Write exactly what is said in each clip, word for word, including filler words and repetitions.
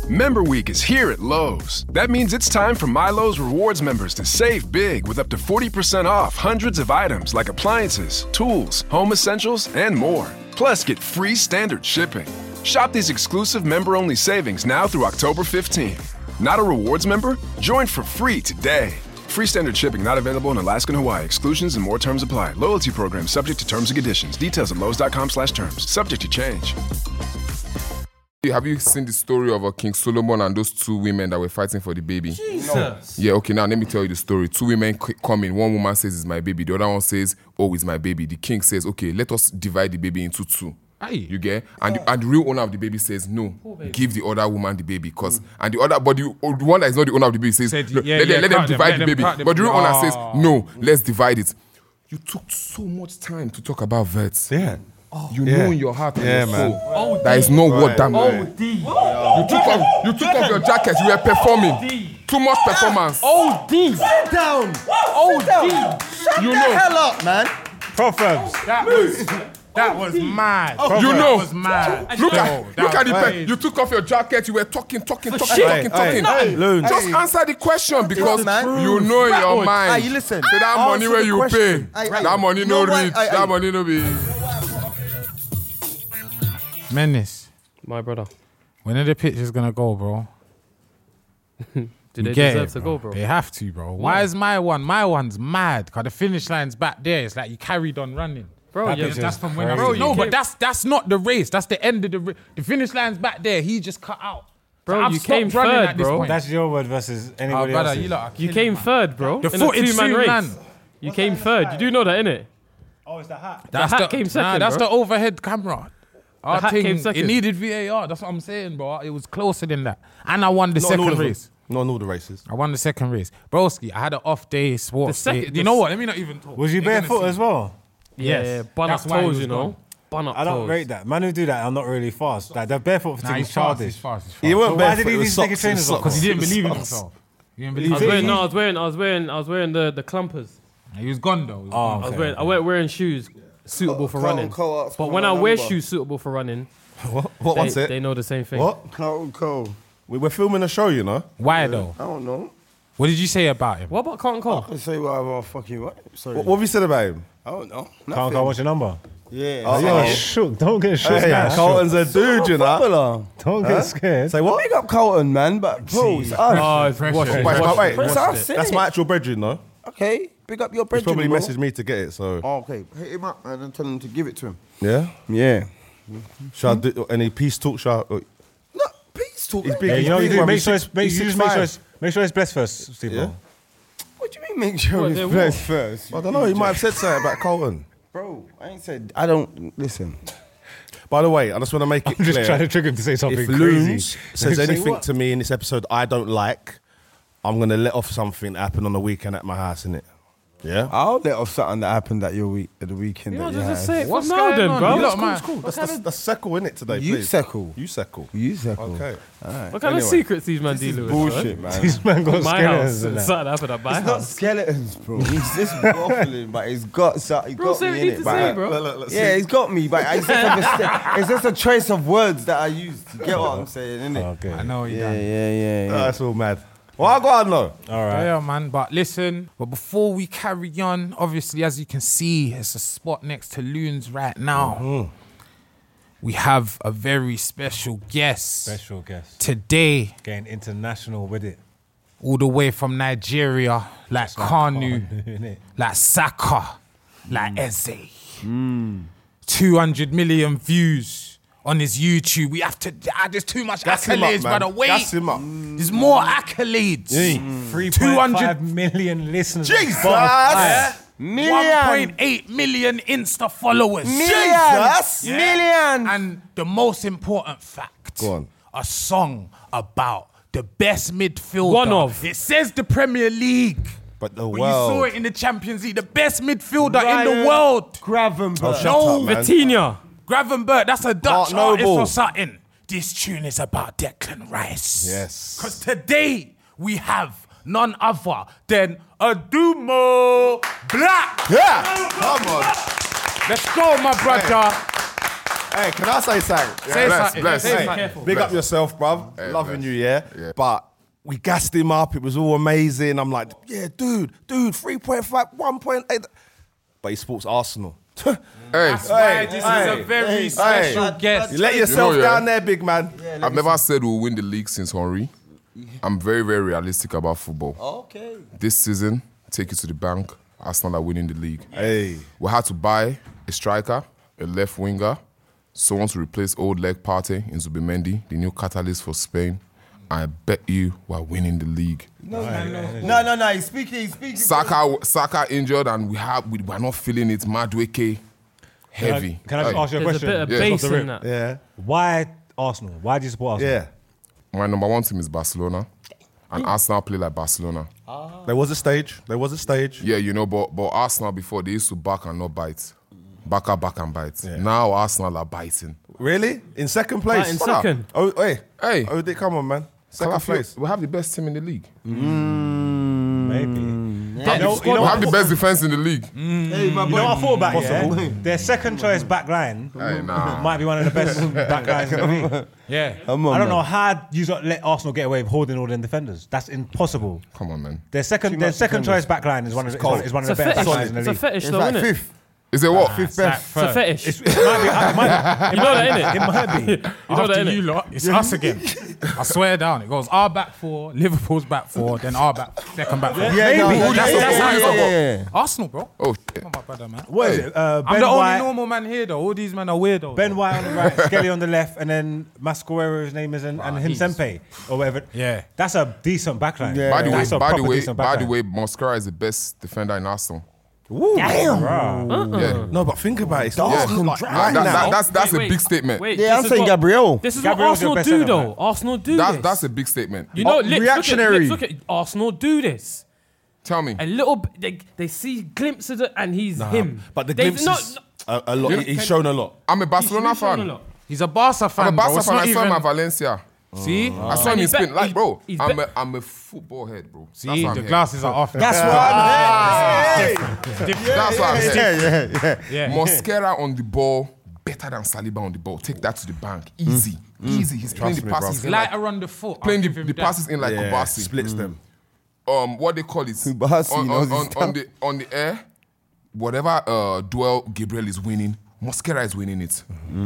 Member Week is here at Lowe's. That means it's time for MyLowe's Rewards members to save big with up to forty percent off hundreds of items like appliances, tools, home essentials, and more. Plus, get free standard shipping. Shop these exclusive member-only savings now through October fifteenth. Not a rewards member? Join for free today. Free standard shipping not available in Alaska and Hawaii. Exclusions and more terms apply. Loyalty program subject to terms and conditions. Details at lowes.com slash terms. Subject to change. Have you seen the story of uh, King Solomon and those two women that were fighting for the baby? Jesus. Yeah, okay, now let me tell you the story. Two women c- come in. One woman says it's my baby. The other one says, oh, it's my baby. The king says, okay, let us divide the baby into two. Aye. You get? And, the, and the real owner of the baby says, no, give the other woman the baby. Cause, mm. And the other, but the, the one that is not the owner of the baby says, Said, no, yeah, let, yeah, let them them, divide let the them baby. them. But the real Oh. owner says, no, let's divide it. You took so much time to talk about vets. Yeah. Oh, you yeah. know in your heart and yeah, your man. soul Oh, that is not right, what that right. meant. You took off, you took off your jacket. You were performing. Too much performance. O D. Sit down. O Sit down. D. Shut You the know. hell up, man. Proverbs. That was that was mad. You That know. was mad. Look Yo, at, that look at the was- pen. You took off your jacket. You were talking, talking, talking, shit. talking, Hey, talking. hey, Loons. Just answer the question because man. you know in your Hey, mind. you listen. Say that Answer money where the you question. pay. Hey, hey. That money no No way. reach. Hey, That hey. money no be. Menace. My brother. When are the pictures gonna go, bro? Do You they get deserve it, to bro. go, bro? They have to, bro. Why is my one? My one's mad. Cause the finish line's back there. It's like you carried on running. Bro, That yeah, picture that's that's from when I bro, was. you No, but came- that's that's not the race. That's the end of the race. The finish line's back there. He just cut out. Bro, I've you stopped came running third, at this bro. point. That's your word versus Oh, anybody brother, else's. you lot are You killing came me, man. third, bro. The in a footage two-man soon, race. man. You came third. You do know that, innit? Oh, it's the hat. That's hat the, came Nah, second, that's bro. the overhead camera. Our hat thing, came it second. needed V A R. That's what I'm saying, bro. It was closer than that. And I won the Not in all second of them. race. Not in all the races. I won the second race. Broski, I had an off day, sports The day. second- You the know s- what? Let me not even talk. Was you They're gonna barefoot see. as well? Yeah, Yes. yeah. Bun That's up why he toes, was you know. gone. Bun up I don't toes. rate that. Man who do that are not really fast. Like the barefoot Nah, thing he's is fast, childish. he's fast, he's fast. He weren't So why barefoot, did he it need was to take his socks, trainers it was off? Because he didn't It was believe in socks. himself. He didn't I believe was in wearing, himself. no, I was wearing, I was wearing, I was wearing the, the clumpers. He was gone though. He was Oh, gone. I was okay. wearing, I weren't wearing shoes suitable for Carlton running. Cole asked But for when my I wear number. shoes suitable for running, What? What? they, What's it? they know the same thing. What? Carlton Cole. We were filming a show, you know. Why though? I don't know. What did you say about him? What about Carlton I Cole? can say whatever I fucking want. Sorry. What, what have you said about him? I don't know. Can't Nothing. go watch your number. Yeah. Oh, You're yeah. shook. Don't get shook. Hey, now. Carlton's a dude, you know. Popular. Don't get scared. Say what? Big up Carlton, man, but bro, it's us. Oh, it's Pressure. watch it. Wait, watch wait, it. wait. But it's us, That's innit? my actual brethren, though. Okay, big up your He's brethren, probably bro. messaged me to get it, so Oh, okay, hit him up man, and tell him to give it to him. yeah. Yeah. Shall I do any peace talk? Shall I, No, peace talk. He's What big. Yeah, you know what you He's do. big, Make he's sure six- it's make, he's you just six make sure five. it's make sure it's blessed first, Steve. Yeah. do you mean make sure What, it's they're blessed what? first? I don't know. He might have said something about Carlton. Bro, I ain't said, I don't, listen. By the way, I just want to make it I'm just clear. trying to trigger him to say something If crazy. Loons says Say anything what? to me in this episode I don't like, I'm gonna let off something that happened on the weekend at my house, innit? Yeah. I'll let off something that happened at your week, at the weekend You that know, you just had. say it What's from now going then, on? bro. You lot, What man. Cool. That's, that's, that's Seckle, innit, today, You please? Seckle. You Seckle. You Seckle. Okay. Alright. kind of Anyway, secrets these man This is deal with? bullshit, man. This man got My skeletons house. and that. Something happened at my It's not house. skeletons, bro. He's just waffling, but he's got something. He Bro, got say what me you in need it. to say, but- bro. Look, look, look, Yeah, see. he's got me, but it's just, a mistake. It's just a trace of words that I used. You get what I'm saying, innit? Okay. I know you Yeah, done. yeah, yeah, Oh, yeah. that's all mad. Well, I got to know. All right. Yeah, man. But listen, but before we carry on, obviously, as you can see, it's a spot next to Loons right now. Mm-hmm. We have a very special guest Special guest. today, Getting international with it. all the way from Nigeria, like Kanu, Innit? like Saka, like Eze. two hundred million views on his YouTube. We have to, ah, there's too much Gas him up, accolades, man. brother. Wait, Gas him up. there's more accolades. Three two point hundred five million listeners. Jesus! one Million. point eight million Insta followers. Millions. Millions. And the most important fact, Go on. a song about the best midfielder. One of. It says the Premier League. But the But you saw world. it in the Champions League. The best midfielder in Ryan the world. Gravenberch. Oh, shut No, up, man. Vitinha. Gravenberch, that's a Dutch Mark artist Noble. or something. This tune is about Declan Rice. Yes. Because today we have none other than Adumo Black. Yeah. Come on. Let's go, my brother. Hey, can I say something? Say bless, something. bless. Say Hey, something. careful. Big up yourself, bruv. Hey, Loving bless. you, yeah? Yeah. But we gassed him up. It was all amazing. I'm like, yeah, dude, dude, three point five, one point eight. But he sports Arsenal. Hey, That's why this hey, is a very hey, special hey. guest. You let yourself You know, yeah. down there, big man. I've never said we'll win the league since Henry. I'm very, very realistic about football. Okay. This season, take it to the bank. Arsenal are winning the league. Hey. We had to buy a striker, a left winger, someone to replace old leg Partey in Zubimendi, the new catalyst for Spain. I bet you we're winning the league. No, no, no. He's speaking. He's speaking. Saka, Saka injured, and we have we, we're not feeling it. Madueke, heavy. Can I, can I just Hey, ask you a There's a question? bit of Yeah. bass Off the in rip. that. Yeah. Why Arsenal? Why do you support Arsenal? Yeah. My number one team is Barcelona, and Arsenal play like Barcelona. There was a stage. There was a stage. Yeah, you know, but but Arsenal before they used to back and not bite, back up, back and bite. Now Arsenal are biting. Really? In second place? Right, in Brother. second. Oh, hey. Hey. Oh, Dick, come on, man. Second Calafield, place. we have the best team in the league. Maybe. Yeah, You know, the you know We what have the best defense in the league. Hey, my You know what I thought about Possible. yeah? Their second choice back line Hey, nah. might be one of the best back lines in the league. Yeah. Come on, I don't know man. how you got let Arsenal get away with holding all them defenders. That's impossible. Come on, man. Their second, their much second defenders. choice back line is one of the, is one, is one of It's the a best back fetish. lines in the It's a league. fetish, It's though, like isn't it? fifth. Is it what? Fifth Like best. It's a fetish. It's, it might be. It might, You know that, innit? it might be. You know After that, you innit? lot, it's us again. I swear down. It goes our back four, Liverpool's back four, then our back second back four. Yeah, no, Maybe. yeah, That's yeah, the yeah, point. yeah, yeah, yeah. Arsenal, bro. Oh, shit. Come on, my brother, man. What is it? Uh, I'm Ben the only White, normal man here, though. All these men are weirdos. Ben White on the right, Skelly on the left, and then Masquerero, his name is, and, and he's- Himsempe or whatever. Yeah. That's a decent backline. Yeah. By the way, That's a by the proper way, decent by the backline. way, Mosquera is the best defender in Arsenal. Damn. Yeah. No, but think about it. It's Dark not and like dry right That- now. that- that's that's Wait, a wait. big statement. Wait, Yeah, this I'm is saying what- Gabriel. This is Gabriel's what Arsenal your best do, centre though. back. Arsenal do That's this. that's a big statement. You know, Oh, Lips, reactionary. Look at, Lips, look at Arsenal do this. Tell me. A little, b- they, they see glimpses of it, and he's him. But the They've glimpses, not- a, a lot. You- He- He's shown a lot. I'm a Barcelona he's shown a fan. lot. He's a Barca fan, I'm a bro. Barca It's fan. not I saw him even- at Valencia. See? I saw him in he's Spain. be- Like, bro, he's I'm be- a, I'm a football head, bro. That's See, why I'm the here. glasses are off. That's why I'm here. That's why I'm here. Yeah, yeah, yeah. Yeah. Mosquera on the ball, better than Saliba on the ball. Take that to the bank. Easy. Easy. He's playing the me, bro. passes. He's in like, lighter on the foot. I'll playing the, give him the that. passes in like Yeah, Kubasi. splits them. Um, what they call it? Kubasi on, knows on, his on, on the on the air, whatever uh, duel Gabriel is winning, Mosquera is winning it.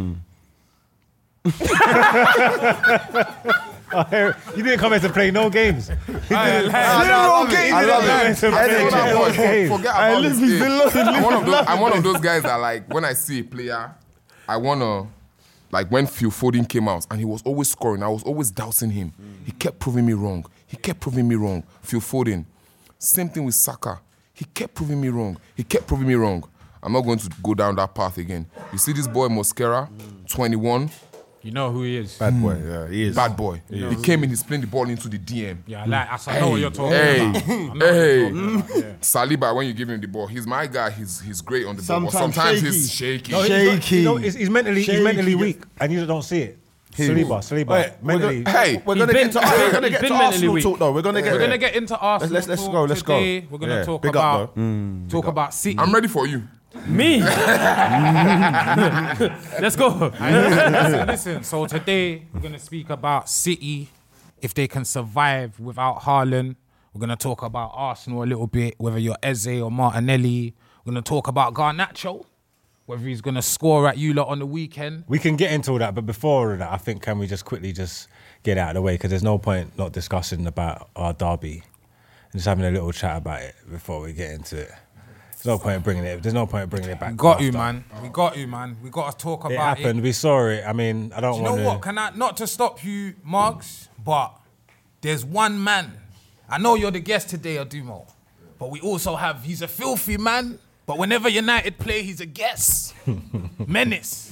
You didn't come here to play no games. Zero games. I in love the it. match. I Hey, love That it. boy, okay. for- forget I about live his in age. Zillow. I'm one of those. I'm one of those guys that like when I see a player, I wanna like when Phil Foden came out and he was always scoring. I was always doubting him. He kept proving me wrong. He kept proving me wrong. Phil Foden. Same thing with Saka. He kept proving me wrong. He kept proving me wrong. I'm not going to go down that path again. You see this boy Mosquera, twenty-one, You know who he is. Bad boy. Yeah, he is. bad boy. He came in, he's playing the ball into the D M. Yeah, like, I know what you're talking Hey, about. I know what hey, you're talking about, yeah. Saliba, when you give him the ball, he's my guy. He's he's great on the ball, but Sometimes sometimes shaky. he's shaky. No, he's not- Shaky. you know, he's, he's mentally, he's mentally Shaky. weak, and you don't see it. Saliba, Saliba, Wait, we're mentally. gonna, Hey, we're he's gonna been- get to, he's we're been- gonna he's get been to mentally Arsenal weak. talk though. We're gonna get We're there. gonna get into Arsenal. Let's- let's talk go, let's go. today. We're gonna Yeah, talk big up, about though. talk about City. I'm ready for you. Me. Let's go. listen, listen. So today we're gonna speak about City, if they can survive without Haaland. We're gonna talk about Arsenal a little bit, whether you're Eze or Martinelli. We're gonna talk about Garnacho, whether he's gonna score at you lot on the weekend. We can get into all that, but before all that, I think can we just quickly just get out of the way, because there's no point not discussing about our derby and just having a little chat about it before we get into it. There's no point in bringing it. There's no point in bringing it back. Got you, after. man. We got you, man. We got to talk It about happened. it. We saw it. I mean, I don't Do you want know to. what? Can I not to stop you, Marks? But there's one man. I know you're the guest today, Adumo, but we also have. He's a filthy man. But whenever United play, he's a guest. Menace.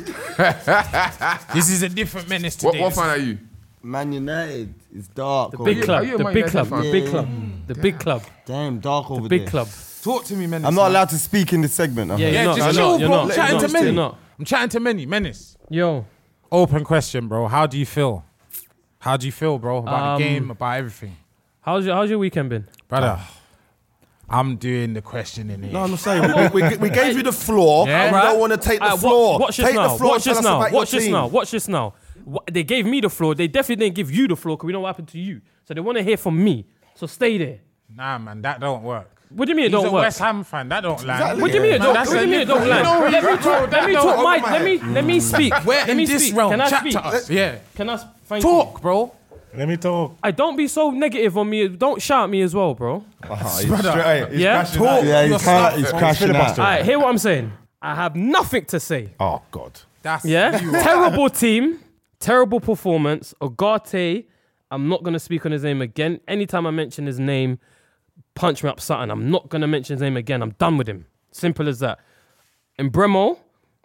This is a different menace What, today. what fan are you? Man United is dark. The over big there. club. are you a The Man big United club. fan? The big Yeah. club. The big club. Damn, dark over The big there. club. Talk to me, Menace. I'm not man. allowed to speak in this segment. huh? Yeah, Yeah, you're not. just You're chill, not. You're bro. not. I'm You're chatting not. to many. You're not. I'm chatting to many. Menace. Yo. Open question, bro. How do you feel? How do you feel, bro? About Um, the game, about everything, How's your How's your weekend been? brother? I'm doing the questioning here. No, I'm not saying we, we, we gave you the floor. Yeah. and we don't want to take the Alright, floor. Watch this take now. the floor. Watch and this tell us now. about Watch your this team. now. Watch this now. Wha- They gave me the floor. They definitely didn't give you the floor because we know what happened to you. So they want to hear from me. So stay there. Nah, man, that don't work. What do you mean it He's don't a work? West Ham fan. That don't land. What do you mean it Man, don't? that's What do you a mean it don't different- land? No, Let me bro, talk. Let that me don't- talk. over My. my Let me. head. Let me speak. We're Let in me this speak. realm. Can I Chat speak? to us. Yeah. Can I? s- Thank Talk, you. bro. Let me talk. I don't be so negative on me. Don't shout at me as well, bro. Straight- he's Yeah? crashing out. Yeah, Your he's, stuff, kinda, he's bro. crashing out. Filibuster. All right, hear what I'm saying. I have nothing to say. Oh, God. That's Yeah, you. terrible team, terrible performance. Ogate, I'm not gonna speak on his name again. Anytime I mention his name, punch me up something. I'm not gonna mention his name again. I'm done with him. Simple as that. And Bremo,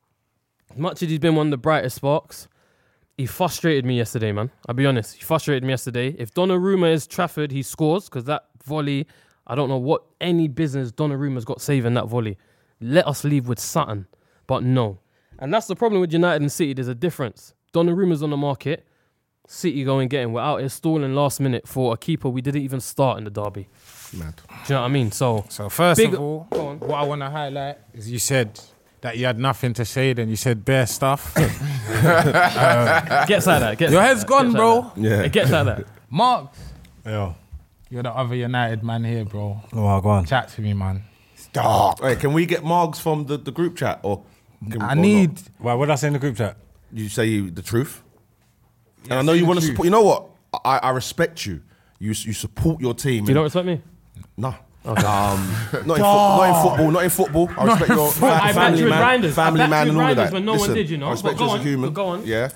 as much as he's been one of the brightest sparks, he frustrated me yesterday, man. I'll be honest. He frustrated me yesterday. If Donnarumma is Trafford, he scores because that volley, I don't know what any business Donnarumma's got saving that volley. Let us leave with something, but no. And that's the problem with United and City. There's a difference. Donnarumma's on the market. City go and get him. We're out here stalling last minute for a keeper we didn't even start in the derby. Mad. Do you know what I mean? So, So first Big- of all, Go on. what I want to highlight is you said that you had nothing to say, then you said bare stuff. gets like that. Gets Your like head's that, gone, gets bro. Like that. Yeah. It gets like that. Mark, Yeah. you're the other United man here, bro. Oh, go on. Chat to me, man. Stop. Hey, can we get Margs from the, the group chat? Or can, I or need. not? Why? What did I say in the group chat? You say you, the truth? and I know say you the want to truth. support. You know what? I, I respect you. You you support your team. You don't respect me? No. Um, not, in fo- not in football. Not in football. I respect your fa- I backed family you with man, Reinders. I family backed man, you and with all of Reinders that. when no one Listen, did, you know. I respect But you go as a on, human. go on. Yeah.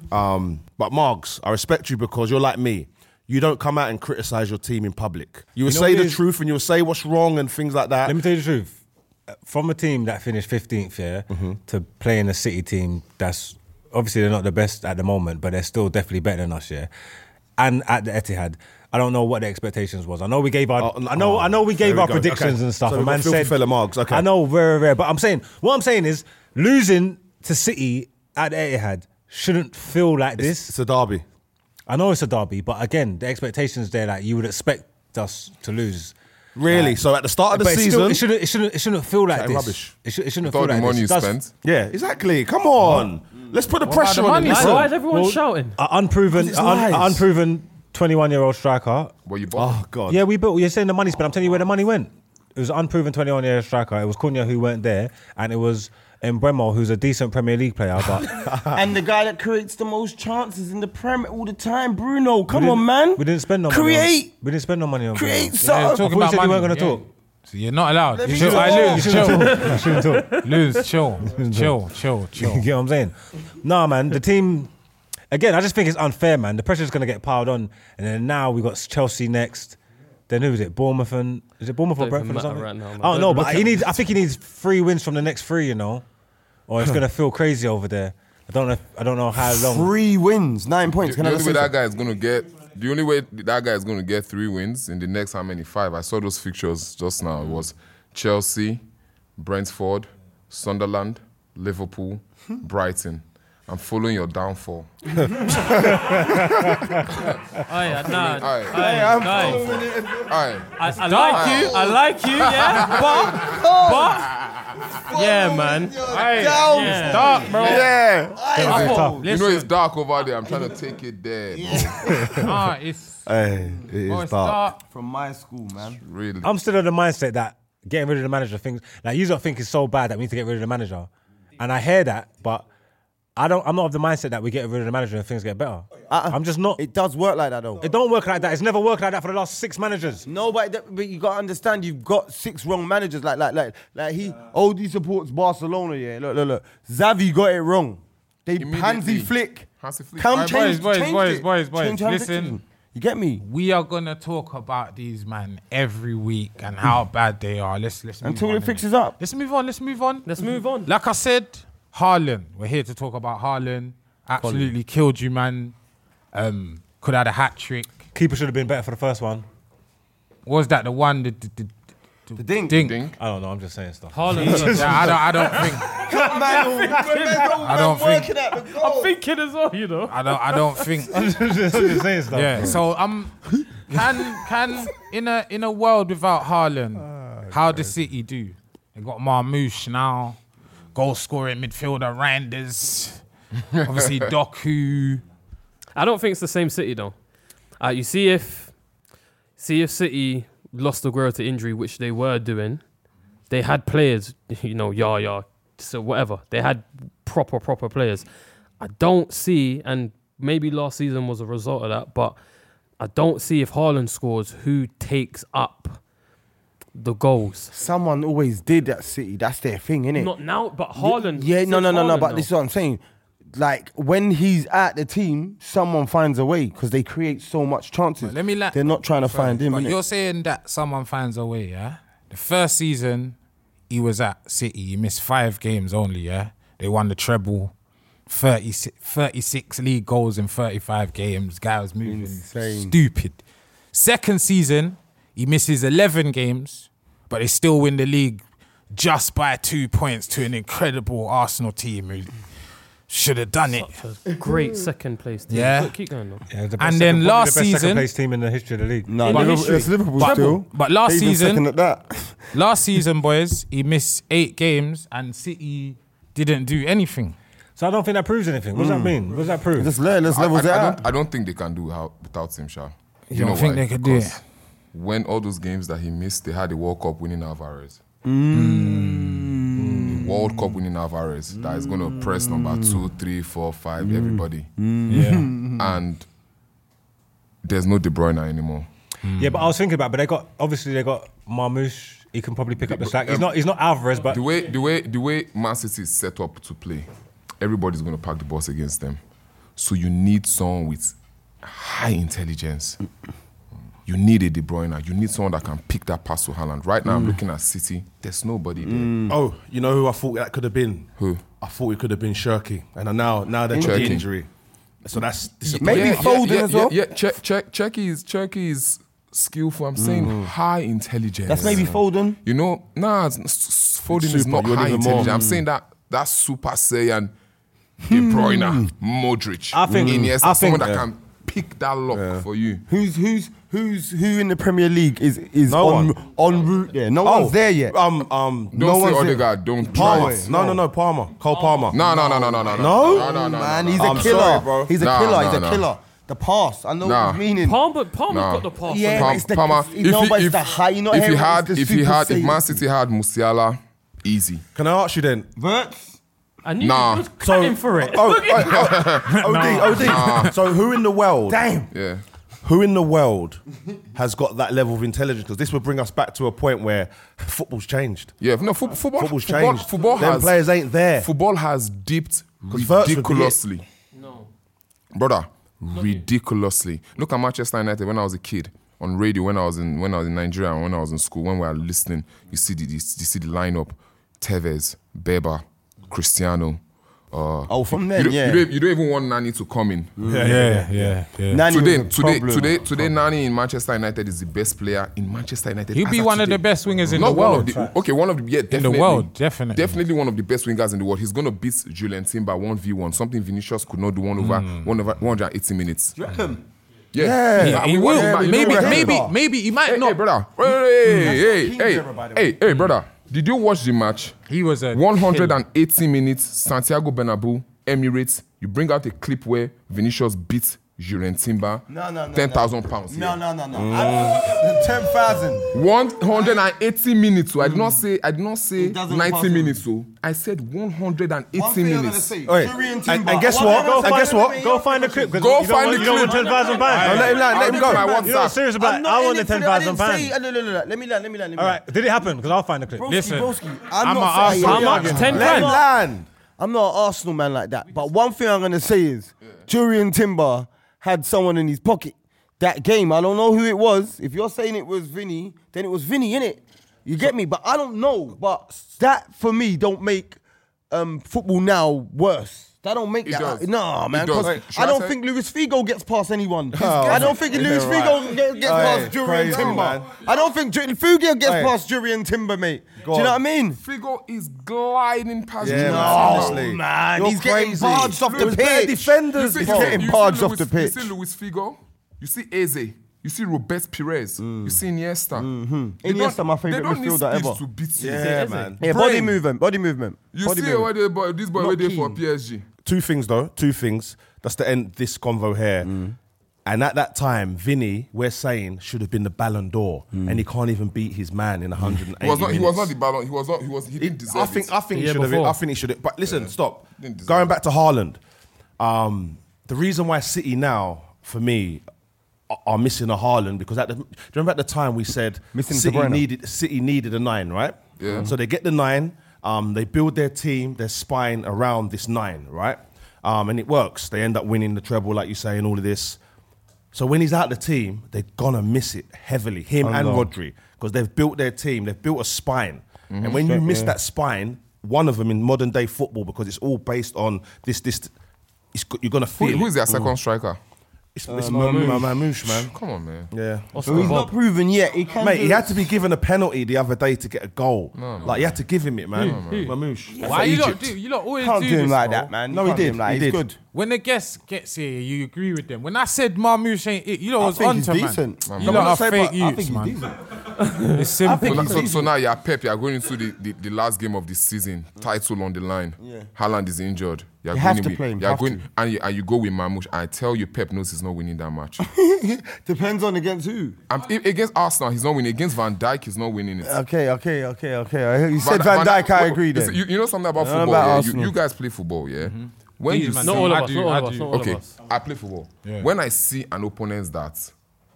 Um, but Margs, I respect you because you're like me. You don't come out and criticize your team in public. You will You know say what it the is? truth and you'll say what's wrong and things like that. Let me tell you the truth. From a team that finished fifteenth, yeah, to playing a City team that's obviously they're not the best at the moment, but they're still definitely better than us, yeah. And at the Etihad, I don't know what the expectations was. I know we gave our, Oh, I know, oh, I know we there gave we our go. predictions Okay. and stuff. So and we've got man filthy said, fella Margs, okay. I know, very rare, but I'm saying what I'm saying is losing to City at the Etihad shouldn't feel like this. It's a derby. I know it's a derby, but again, the expectations there, like you would expect us to lose. Really? So at the start of the But it's season, still, it shouldn't, it shouldn't, it shouldn't feel like Chatting this. rubbish. It, should, it shouldn't With feel all the like money this. you It does- spent. yeah, exactly. Come on, let's put the pressure the on money? him. Why, Listen. why is everyone Well, shouting? An unproven, It's an, lies. an unproven twenty-one-year-old striker. Well, you bought. Oh God. Yeah, we built. You're saying the money spent. I'm telling you where the money went. It was an unproven twenty-one-year-old striker. It was Cunha who weren't there, and it was Mbeumo, who's a decent Premier League player. But And the guy that creates the most chances in the Prem all the time, Bruno. Come we on, didn't- man. We didn't spend no Create. money. On, we didn't spend no money on. Create Mbeumo. Yeah, something. talking I thought you about said you money. weren't gonna yeah. talk. So you're not allowed. Let You me should, talk. I lose. You Chill. shouldn't talk. You shouldn't talk. Lose. Chill. Chill. Chill. Chill. You get what I'm saying? Nah, man. The team. Again, I just think it's unfair, man. The pressure's gonna get piled on, and then now we got Chelsea next. Then who is it? Bournemouth and is it Bournemouth or Don't even Brentford or matter something? right now, man. I don't know, Don't but look he at- needs. I think he needs three wins from the next three, you know, or it's gonna feel crazy over there. I don't know. If, I don't know how long. Three wins, nine points. The Can I only just way say that guy is gonna get, the only way that guy is gonna get three wins in the next how many? Five. I saw those fixtures just now. It was Chelsea, Brentford, Sunderland, Liverpool, Brighton. I'm following your downfall. Oh, yeah, nah. Aye. Aye, guys. Alright. I, I like you. I like you, yeah. But, but, yeah, man. Hey, Yeah. dark, bro. Yeah. I thought, You know it's dark over there. I'm trying to take it there, bro. Ah, it's, Hey, it bro, is it's dark. dark. From my school, man. Really. I'm still of the mindset that getting rid of the manager things. Like you don't think it's so bad that we need to get rid of the manager, and I hear that, but I don't. I'm not of the mindset that we get rid of the manager and things get better. Uh-uh. I'm just not. It, It does work like that, though. don't work like that. It's never worked like that for the last six managers. No, but, th- but you gotta understand, you've got six wrong managers. Like, like, like, like he. O D supports Barcelona. Yeah, look, look, look. Xavi got it wrong. They Immediately. Hansi Flick. Hansi Flick. Come Right, change, boys, boys, change boys, it. boys, boys, Change how listen. it- You get me? We are gonna talk about these man every week and how bad they are. Let's let's move Until on, it innit? fixes up. Let's move on. Let's move on. let's move on. Like I said, Haaland. We're here to talk about Haaland. Absolutely killed you, man. Um, could have had a hat trick. Keeper should have been better for the first one. Was that the one? The, the, the, The dink. dink. Dink. I don't know. I'm just saying stuff. Haaland. Yeah, I don't. I don't think. I don't think. I'm thinking as well, you know. I don't. I don't think. I'm just, I'm just saying stuff. Yeah. So um, can can in a in a world without Haaland, How does City do? They got Marmoush now, goal scoring midfielder Reinders, obviously Doku. I don't think it's the same City though. Uh, you see if see if City lost Aguero to injury, which they were doing, they had players, you know, Yaya, so whatever. They had proper, proper players. I don't see, and maybe last season was a result of that, but I don't see if Haaland scores who takes up the goals. Someone always did at City. That's their thing, innit? Not now, but Haaland. Yeah, no, no, no, no. Haaland But now. this is what I'm saying. Like when he's at the team, someone finds a way because they create so much chances. Let me la- They're not trying to find him. But innit? you're saying that someone finds a way, yeah? The first season, he was at City. He missed five games only, yeah? They won the treble. thirty, thirty-six league goals in thirty-five games. Guy was moving Insane. stupid. Second season, he misses eleven games, but they still win the league just by two points to an incredible Arsenal team who should have done it. A great second place team. Yeah. Keep- Keep going though. Yeah, the And best then second- probably last the best season- second place team in the history of the league. No, In the Liverpool, history. it's Liverpool But- still. but last They even season- second at that. Last season, boys, he missed eight games and City didn't do anything. So I don't think that proves anything. What does that mean? What does that prove? Just let let's I, levels I, it I, out. don't, I don't think they can do how, without him, Sha. You don't think they could do it? Because when all those games that he missed, they had the World Cup winning Alvarez. Mm. The World Cup winning Alvarez that is going to press number two, three, four, five, everybody. Yeah. And there's no De Bruyne anymore. Yeah, but I was thinking about, it, but they got obviously they got Marmoush. He can probably pick up the slack. He's um, not. He's not Alvarez, but The way the way the way Man City is set up to play, everybody's going to pack the bus against them. So you need someone with high intelligence. You need a De Bruyne. You need someone that can pick that pass to Haaland. Right now, I'm looking at City. There's nobody there. Oh, you know who I thought that could have been? Who? I thought it could have been Shirky. And now, now they've got the Cherki. injury. So that's Maybe disappointing. Foden yeah, as yeah, well. Yeah, check, check, Cherki is Cherki is skillful. I'm saying high intelligence. That's maybe Foden. You know, nah, it's, it's, Foden is Super, not you want high even intelligence. more. I'm saying that that's Super Saiyan, De Bruyne, Modric. I think- Iniesta, I think- someone that yeah. can pick that lock for you. Who's who's who's who in the Premier League is is No on one. on route there? No Oh, one's there yet. Um, um, Don't No say one's there. Odegaard. Don't try Palmer. it. No, no, no, Palmer. Cole Palmer. No, no, no, no, no, no, No? no, no, no, Man, no, he's no. a I'm killer, sorry, bro. He's a Nah, killer. nah, he's a nah. killer. The pass, I know Nah. what you meaning. Palmer, Palmer's Nah. got the pass. Yeah, on but him. it's the- Palmer, it's- you know, but it's the high, you know, if he Harry, had, it's the if he super had, if saiyan. Man City had Musiala, easy. Can I ask you then? Verts. I knew Nah. he was cutting for it. Oh, O D, O D. So who in the world? Damn. Yeah. Who in the world has got that level of intelligence? Because this would bring us back to a point where football's changed. Yeah, no, fo- football, Football's football, changed. football Them has, players ain't there. Football has dipped 'Cause Verts would be it. ridiculously. No. Brother, ridiculously. Look at Manchester United when I was a kid. On radio, when I was in when I was in Nigeria and when I was in school, when we were listening, you see the you see the lineup: Tevez, Beba, Cristiano. Uh, Oh, from you then, don't, yeah. you, don't, you don't even want Nani to come in. Yeah, yeah, yeah. Nani Today, was a today, problem. today, today, Nani in Manchester United is the best player in Manchester United. He'll as be of one of today. the best wingers in Not the one world. of the, okay, one of the yeah, definitely, world, definitely. definitely one of the best wingers in the world. He's gonna beat Julian Timber one v one, something Vinicius could not do one over one over one hundred eighty minutes. Do you reckon? Yeah, Yeah. He, Nah, he we will. watched him, man. maybe, You know maybe, what? maybe he might Hey, not. hey, brother. Hey, hey, King hey, Zero, by the way. hey, hey, brother. Did you watch the match? He was a one hundred eighty minutes, Santiago Bernabeu, Emirates. You bring out a clip where Vinicius beats Julian Timber. No, no, no. ten thousand pounds. No, no, no, no. I- Ten thousand. one hundred eighty minutes. So I did not say. I did not say It doesn't ninety possible. minutes. So I said one hundred eighty One thing I'm gonna minutes. say. Wait, Fury and- Timber. and guess One what? thing I'm And gonna guess say- what? Let me Go ask find the you a clip. 'cause Go you don't find want- the You don't want clip. ten thousand No, pounds. let him land, let him I'll go. give my You know WhatsApp. what's serious about? I'm not I want the anything- ten I thousand didn't say- pounds. uh, no, no, no, no. Let me land. Let me land. Let me All land. right, did it happen? Because I'll find the clip. Broski, Listen, broski, I'm I'm a not Arsenal saying How much? fan. Ten Let him grand. land. I'm not an Arsenal man like that. But one thing I'm gonna say is, Julian Timber had someone in his pocket. That game, I don't know who it was. If you're saying it was Vinny, then it was Vinny, innit? You get me? But I don't know. But that for me don't make um, football now worse. That don't make It that. does. Nah, man. It does. 'cause Wait, should I I don't say- think Luis Figo gets past anyone. Oh, I don't think yeah, Luis right. Figo gets, gets Oh, past yeah, Julian crazy, Timber. man. I don't think Ju- Figo gets Hey. past Julian Timber, mate. Go Do you know on. what I mean? Figo is gliding past Yeah, Julian man, Timber. honestly. man, You're he's getting crazy. barged off There the was bare pitch. defenders, You see, He's bro. getting you see barged off Luis- the pitch. You see Luis Figo. You see Eze. You see Robert Pires. You see Iniesta. Mm-hmm. They Iniesta, don't- my they favourite don't need midfielder speed ever. to beat you. Yeah, is it? man. Yeah, Brain. body movement, body movement. You body see movement. what they boy, this boy Not waiting for keen. P S G. Two things though. Two things. That's the end. This convo here. And at that time, Vinny, we're saying, should have been the Ballon d'Or, and he can't even beat his man in one hundred eighty He was not. He was minutes. not the Ballon. He was not. He was. He didn't deserve I think. it. I think The he year should have. before. I think he should have. But listen, stop. Didn't deserve Going it. back to Haaland, um, the reason why City now, for me, are, are missing a Haaland because at the, do you remember at the time we said Missing De City Bruyne. needed City needed a nine, right? Yeah. So they get the nine. Um, they build their team, their spine around this nine, right? Um, and it works. They end up winning the treble, like you say, and all of this. So when he's out the team, they're gonna miss it heavily, him and Rodri, because they've built their team, they've built a spine. And when you miss that spine, one of them in modern day football, because it's all based on this, this, it's, go- you're gonna Who, feel who it. is their second striker? It's, it's Mamouche, Mamouche, man. Come on, man. Yeah. So he's not proven yet. He can Mate, do he it. had to be given a penalty the other day to get a goal. like, you had to give him it, man. Mamouche. Why you lot Egypt. do? You lot always Can't do do him this, like though. that, man. No, You he can't do did. him like He He's did. good. When the guest gets here, you agree with them. When I said Marmouche ain't it, you know, I was think on he's to man. decent. You I'm lot not are saying, fake but I think youths, he's man. decent. It's simple. So, so, so now you're Pep. You're going into the, the, the last game of the season. Title on the line. Yeah. Haaland is injured. You're You going have to with- play him, You're have going to. and you, and you go with Mamouche. I tell you, Pep knows he's not winning that match. Depends on against who. Um, i- against Arsenal, he's not winning. Against Van Dijk, he's not winning it. Okay, okay, okay, okay. I heard you said Van Dijk. I wait, agree listen, then. You, you know something about I don't know football? about yeah? You, Arsenal. you guys play football, yeah? When you man, see, Not all I of us. do, Not all I of us. do. Not all okay, of us. I play football. Yeah. When I see an opponent that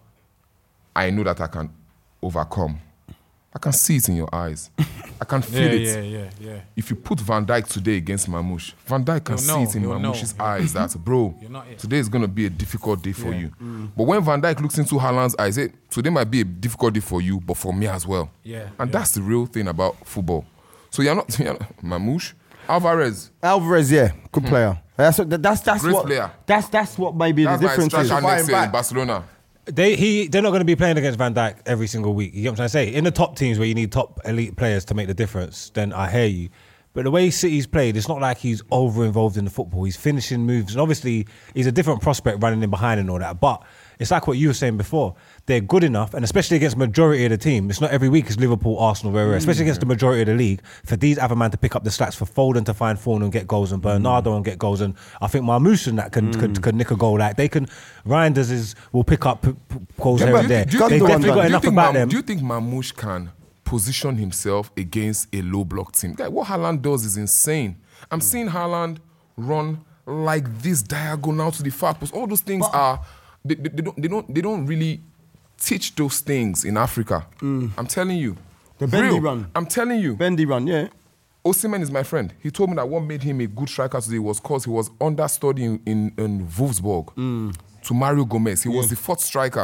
I know that I can overcome, I can see it in your eyes. I can feel Yeah, it. yeah, yeah, yeah. If you put Van Dijk today against Mamouche, Van Dijk can He'll see know, it in he'll know. Mamouche's eyes that, bro, You're not it. today is going to be a difficult day for Yeah. you. But when Van Dijk looks into Haaland's eyes, it, today might be a difficult day for you, but for me as well. Yeah, And yeah. that's the real thing about football. So you're not, you're not Mamouche, Alvarez. Alvarez, yeah, good player. That's what. That's that's Great what. player. That's that's what maybe That's the my difference is. striker Buy next him year in back. Barcelona. They he they're not going to be playing against Van Dijk every single week. You get what I'm trying to say? In the top teams where you need top elite players to make the difference, then I hear you. But the way City's played, it's not like he's over involved in the football. He's finishing moves, and obviously he's a different prospect running in behind and all that. But it's like what you were saying before. They're good enough, and especially against majority of the team. It's not every week it's Liverpool, Arsenal, rare, rare. Especially against the majority of the league. For these other man to pick up the slacks, for Foden to find Foden and get goals, and Bernardo and get goals, and I think Marmouche and that can, could, could nick a goal. Like they can, Reinders is will pick up p- p- goals Yeah, here but and there. do you They've think- definitely do got you enough think about Mam- them. Do you think Mamouche can position himself against a low block team? Like, what Haaland does is insane. I'm seeing Haaland run like this diagonal to the far post. All those things are they, they, they don't they don't they don't really teach those things in Africa. I'm telling you. The bendy Real. run. I'm telling you. Bendy run, yeah. Osimhen is my friend. He told me that what made him a good striker today was because he was understudy in, in, in Wolfsburg to Mario Gomez. He was the fourth striker.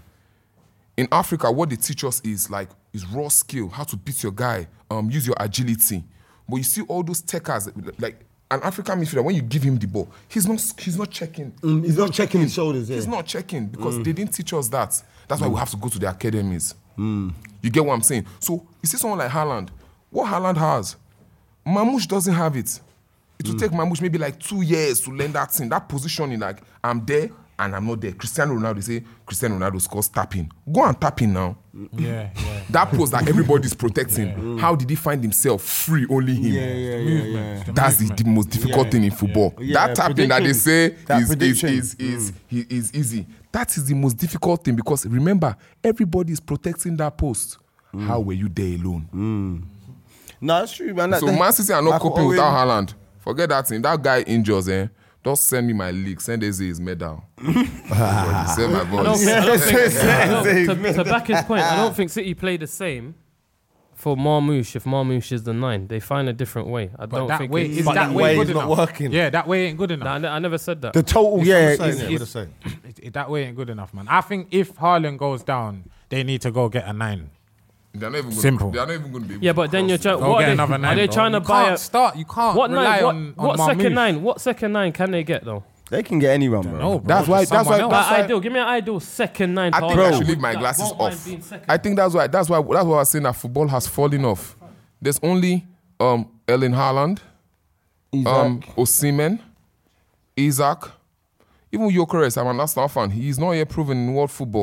In Africa, what they teach us is like is raw skill, how to beat your guy, um, use your agility. But you see all those techers, like an African midfielder, when you give him the ball, he's not he's not checking. He's not checking his shoulders, yeah. He's not checking because they didn't teach us that. That's why we have to go to the academies. You get what I'm saying? So you see someone like Haaland, what Haaland has, Mamouche doesn't have it. It will take Mamouche maybe like two years to learn that thing, that positioning. Like I'm there and I'm not there. Cristiano Ronaldo, they say Cristiano Ronaldo scores tapping. Go and tap in now. Yeah, yeah. That pose that everybody's protecting. How did he find himself free? Only him. Yeah, yeah, yeah, yeah. That's the, the most difficult Yeah, thing in football. Yeah, that tapping that they prediction. say That is, is, prediction. is, is, is, is easy. That is the most difficult thing because remember, everybody is protecting that post. How were you there alone? No, that's true, man. That, So that- Man City are not Michael coping Owen- without Haaland. Forget that thing. That guy injures, eh? Just send me my league. Send Eze his medal. Send my I don't voice. think- I don't think- I don't- Yes, to, to back his point, I don't think City play the same for Marmouche if Marmouche is the nine. They find a different way. I But don't that think way it's- is But that the way way good is not enough? working. Yeah, that way ain't good Nah, enough. I ne- I never said that. The total, It's yeah. not the same, is- yeah, is- we're the same. It- it- that way ain't good enough, man. I think if Haaland goes down, they need to go get a nine. They're not even gonna, Simple. They're not even going to be able Yeah, to but then you're cross trying. it. Go What get are they, another nine. are they bro. trying to you buy can't a start? You can't what rely nine? What, on, what on second Marmouche. nine? What second nine can they get though? They can get anyone, bro. No, bro. That's why- just that's why- someone that's Like why- ideal. Give me an ideal second nine. I to think Haaland. I should leave my That glasses won't mind off. being second. I think that's why that's why that's why I was saying that football has fallen off. There's only um Erling Haaland, um Osimhen, Isaac, even Gyökeres. I'm an Arsenal fan. He's not yet proven in world football.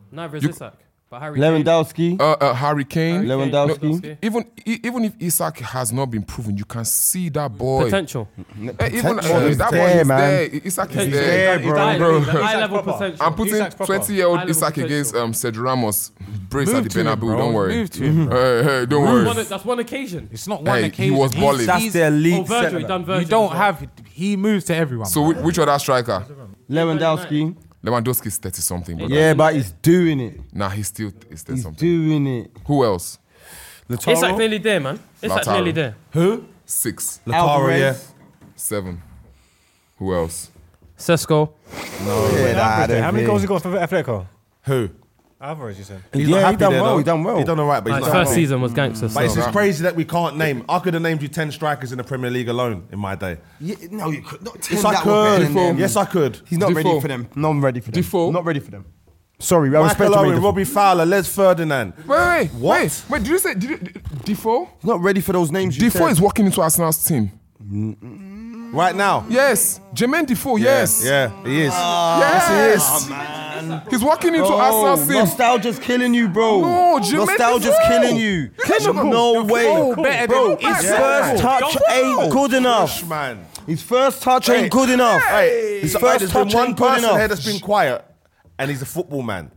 Neither is You- Isak. But Harry Kane. Lewandowski. Uh, uh, Harry Kane. Harry Kane, Lewandowski. Even e- even if Isak has not been proven, you can see that boy. Potential. Eh, even uh, Potential is that there, boy is man. there. Isak is He's there. there, He's bro. high, Bro. he's high Isak's level proper. potential. I'm putting Isak's proper. twenty-year-old High-level Isak potential. against um, Sergio Ramos. Brace Move at the to him, Bernabeu. bro. Don't worry. Move to him, bro. Hey, hey, don't One- worry. that's one occasion. It's not one Hey, he occasion. was He's- balling. That's he's- their Oh, league Virgil, he centre. done Virgil. You don't as well. have. He moves to everyone. So bro. which, which other striker? Lewandowski. Lewandowski is thirty something. But Yeah, but he's doing it. nah, he's still is thirty He's something. doing it. Who else? Isak's nearly there, man. Isak's Lautaro. nearly there. Who? Six, Lautaro, Alvarez. yeah. seven. Who else? Sesko. Yeah, nah, How many goals he got for Atletico? Who? Alvarez, you said. He's Yeah, not he happy done there, well, though. he done well. He done all right, but Like, he's his not first happy. season was gangster. But it's so. just crazy that we can't name. I could have named you ten strikers in the Premier League alone in my day. Yeah, no, you could not. Yes, I could. Yes, I could. He's not Defoe. ready for them. No, I'm ready for them. Defoe. Not ready for them. Sorry, I respect Michael Jermaine Owen, Defoe. Robbie Fowler, Les Ferdinand. Wait, wait, What? wait, wait. Did you say did you, Defoe? He's not ready for those names. you Defoe said. is walking into Arsenal's team. Right now. Yes, Jermaine Defoe. Yes, Yeah, he is. yes, He's walking into Oh, Arsenal's team. nostalgia's killing you, bro. No, Jermaine nostalgia's Defoe. killing you. Defoe. No way, Defoe better bro. than His Isak. first touch ain't good enough. Fresh, man. His first touch Hey. ain't good enough. Hey, His there's first been touch one ain't good person here enough. that's been quiet, and he's a football man.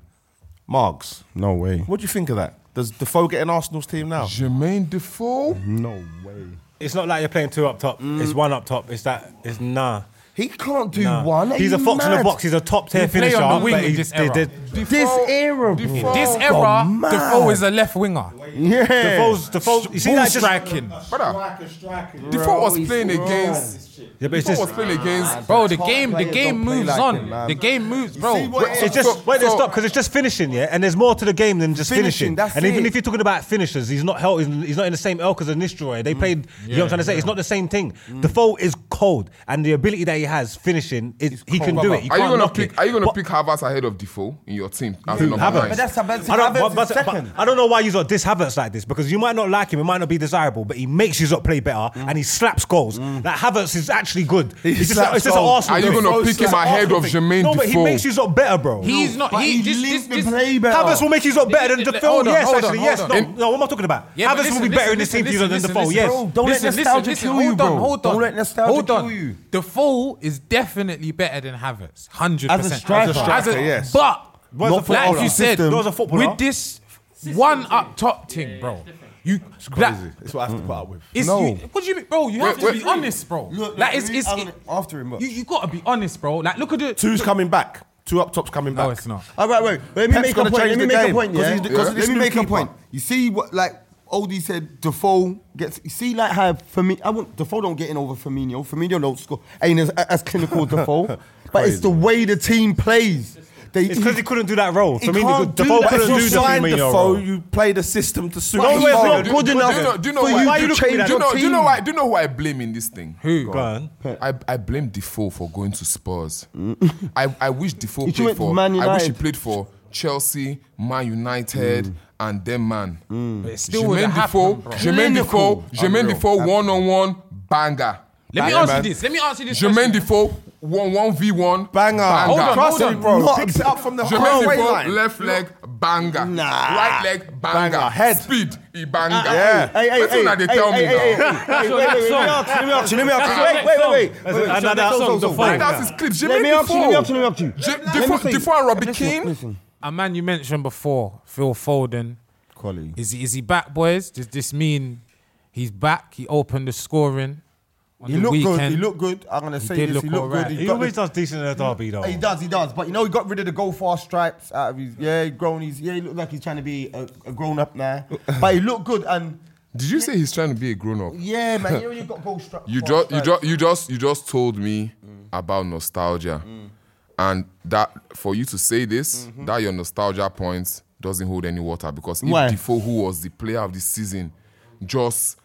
Margs. No way. What do you think of that? Does Defoe get an Arsenal's team now? Jermaine Defoe. No way. It's not like you're playing two up top. It's one up top. It's that. It's nah. He can't do nah. one. Are He's you a fox in the mad? box. He's a top tier He'll play finisher. on the wing but in he- this they era. did- This era, bro. Defoe. This Oh, era, mad. Defoe is a left winger. Yeah. Defoe's, Defoe's, you see Ball that just, striking. Brother, Defoe was playing against. yeah, but it's Defoe just, was playing against. Bro, the Top game, the players game don't play moves like on. him, man. The game moves, bro. it's just So- wait, then so- stop because it's just finishing, yeah. And there's more to the game than just Finishing, finishing. that's and even it. if you're talking about finishers, he's not held. He's, he's not in the same ilk as a Nistelrooy. They played. you know what I'm trying to say? It's not the same thing. Defoe is cold, and the ability that he has finishing, is, he can do it. You Are you can't gonna knock pick? it. Are you gonna But- pick Havertz ahead of Defoe in your team? As Who, a number Havertz? nine? But that's Havertz. I don't, Havertz but, is but, but second. I don't know why you got this Havertz like this because you might not like him, it might not be desirable, but he makes you lot play better and he slaps goals. That Havertz is actually good. He It's just, slaps it's just an goals. Arsenal. Are you thing. gonna It's pick just him an ahead Arsenal of thing. Jermaine No, but he Defoe? makes you lot better, bro. He's not. But He he just, leaves just, me just play better. Havertz will make you lot better than Hold Defoe. on, Yes, hold on, actually, hold yes. on. No, And- no, what am I talking about? Yeah, but Havertz will be listen, better in listen, this team for you listen, than listen, Defoe. listen, Yes. bro. Don't let Listen, nostalgia listen, kill listen, you, hold bro. on, hold Don't on. let nostalgia hold on. kill you. Defoe is definitely better than Havertz, hundred As a percent. striker. As a striker, yes. But Was a like footballer. you said, System. Was a footballer. with this one up top thing, bro. You that, Crazy. It's what I have to put up with. it's, No. you, what do you mean, bro? You have Wait, to wait. be honest, bro. Look, like look, it's it's I'm it, gonna- after him. Look. you you gotta be honest, bro. Like look at the Two's coming back. Two up tops coming back. No, it's not. All right, wait. Let me Pep's make a gonna point. change Let me the make a game, point. 'cause Yeah. he's the- 'cause of this Let me new make a keeper. point. You see what like Oldie said? Defoe gets. You see like how Firmino. I want Defoe don't get in over Firmino. Firmino don't score. Ain't as, as clinical as Defoe. But it's the way the team plays. They, It's because he couldn't do that role. He For me, can't do Defoe that. couldn't If do you the sign Firmino Defoe, role. you play the system to suit But his he's role. not good do, enough do you know, do you know for why, you why to you looking at change me do you your know, do you team. know why? Do you know who I blame in this thing? who. Go on. I, I blame Defoe for going to Spurs. I, I wish Defoe He played went to for. Man I wish he United. played for Chelsea, Man United, and them man. But it still Jermaine would've Defoe, happened, bro. Jermaine Defoe, Clinical. Jermaine Unreal. Defoe, one on one banger. Let me Yeah, ask man. you this. Let me ask you this. Jermaine question. Defoe, one one v one Banger. Hold on, Trust hold me, on. bro. Not- Picks it up from the Jermaine halfway Defoe, line. left leg banger, Nah. right leg banger, Banger. Head. speed, he banger. Yeah. Hey, hey, That's hey, what they hey, tell hey, me hey, hey, now. hey, hey, wait, wait, wait, let me ask you, let me ask you, let me ask you. Wait, wait, wait, wait. That's Wait, it. And so- that so- song, so- The so- Fight. That's his clip. Let me Jermaine ask you, let me ask you, Defoe. let me ask you. Je- Let me Defoe, say- Defoe and Robbie listen, Keane. Listen. A man you mentioned before, Phil Foden. Quality. Is he is he back, boys? Does this mean he's back? He opened the scoring on He the looked weekend. good. He looked good. I'm gonna say did this. look He looked alright. good. He got always the- does decent in a derby, though. He does, he does. But you know, he got rid of the go fast stripes out of his. Yeah, he grown. He's yeah, he looked like he's trying to be a, a grown up now. But he looked good, and Did you say he's trying to be a grown up? yeah, man. You know, when you got go stripes. You just you just you just you just told me about nostalgia, and that for you to say this, that your nostalgia points doesn't hold any water because if Why? Defoe, who was the player of the season, just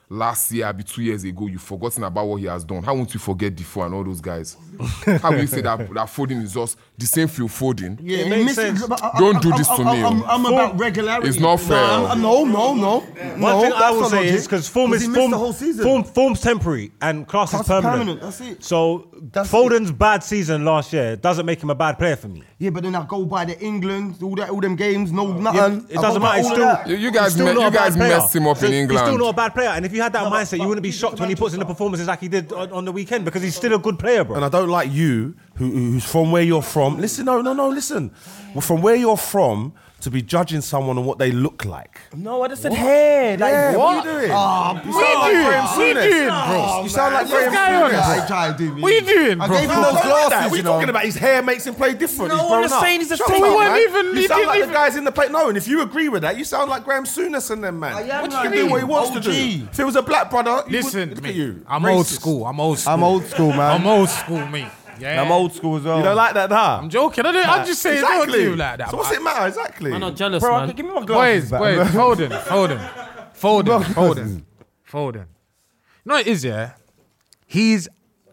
last year, be two years ago, you've forgotten about what he has done. How won't you forget Defoe and all those guys? How will you say that, that Foden is just the same Phil Foden? Yeah, It he makes misses- sense. but I- Don't I- do I- this to I- me, I'm, yo. I'm about regularity. It's not fair. No, I'm- I'm- no, no, no. One no, thing I that's will not say logic. is because form is he missed form, the whole season. form, form's temporary and class, Class is is permanent. permanent, that's it. So That's Foden's bad season last year doesn't make him a bad player for me. Yeah, but then I go by the England, all that, all them games, no nothing. It I doesn't go by matter. He's all of still, that. You- you guys he's still me- not you a bad guys player. messed him up So in He's England. still not a bad player. And if you had that No, but- mindset, you but- wouldn't be shocked when he puts in the performances like he did on, on the weekend because he's still a good player, bro. And I don't like you, who, who's from where you're from. Listen, no, no, no, listen. Well, from where you're from, to be judging someone on what they look like. No, I just said hair. Like, Yeah, what? what are you doing? Ah, You sound like Graham What you Souness. doing, bro? You sound like Graham guy on Souness. it? I tried to do me. What you doing, I bro? gave him No, those don't like that. glasses, What are you you talking know. about? His hair makes him play different. No, He's I'm grown just up. saying he's a Shut thing. up, He man. wasn't even- You he sound didn't like even- the guys in the play. No, and if you agree with that, you sound like Graham Souness and them, man. I am What like you do him. what he wants to O G. do. If it was a black brother, you Listen, would, look mate, at you. I'm Racist. old school. I'm old school. I'm old school, man. I'm old school, mate. Yeah. I'm old school as well. You don't like that, nah? I'm joking. I don't, I'm just saying, don't exactly. do like that. So what's but- it matter? Exactly. I'm not jealous, Bro, man. give me my Boys, glasses back. boys, Foden, Foden, Foden, Well, Foden, Foden. You know what it is, yeah? He's,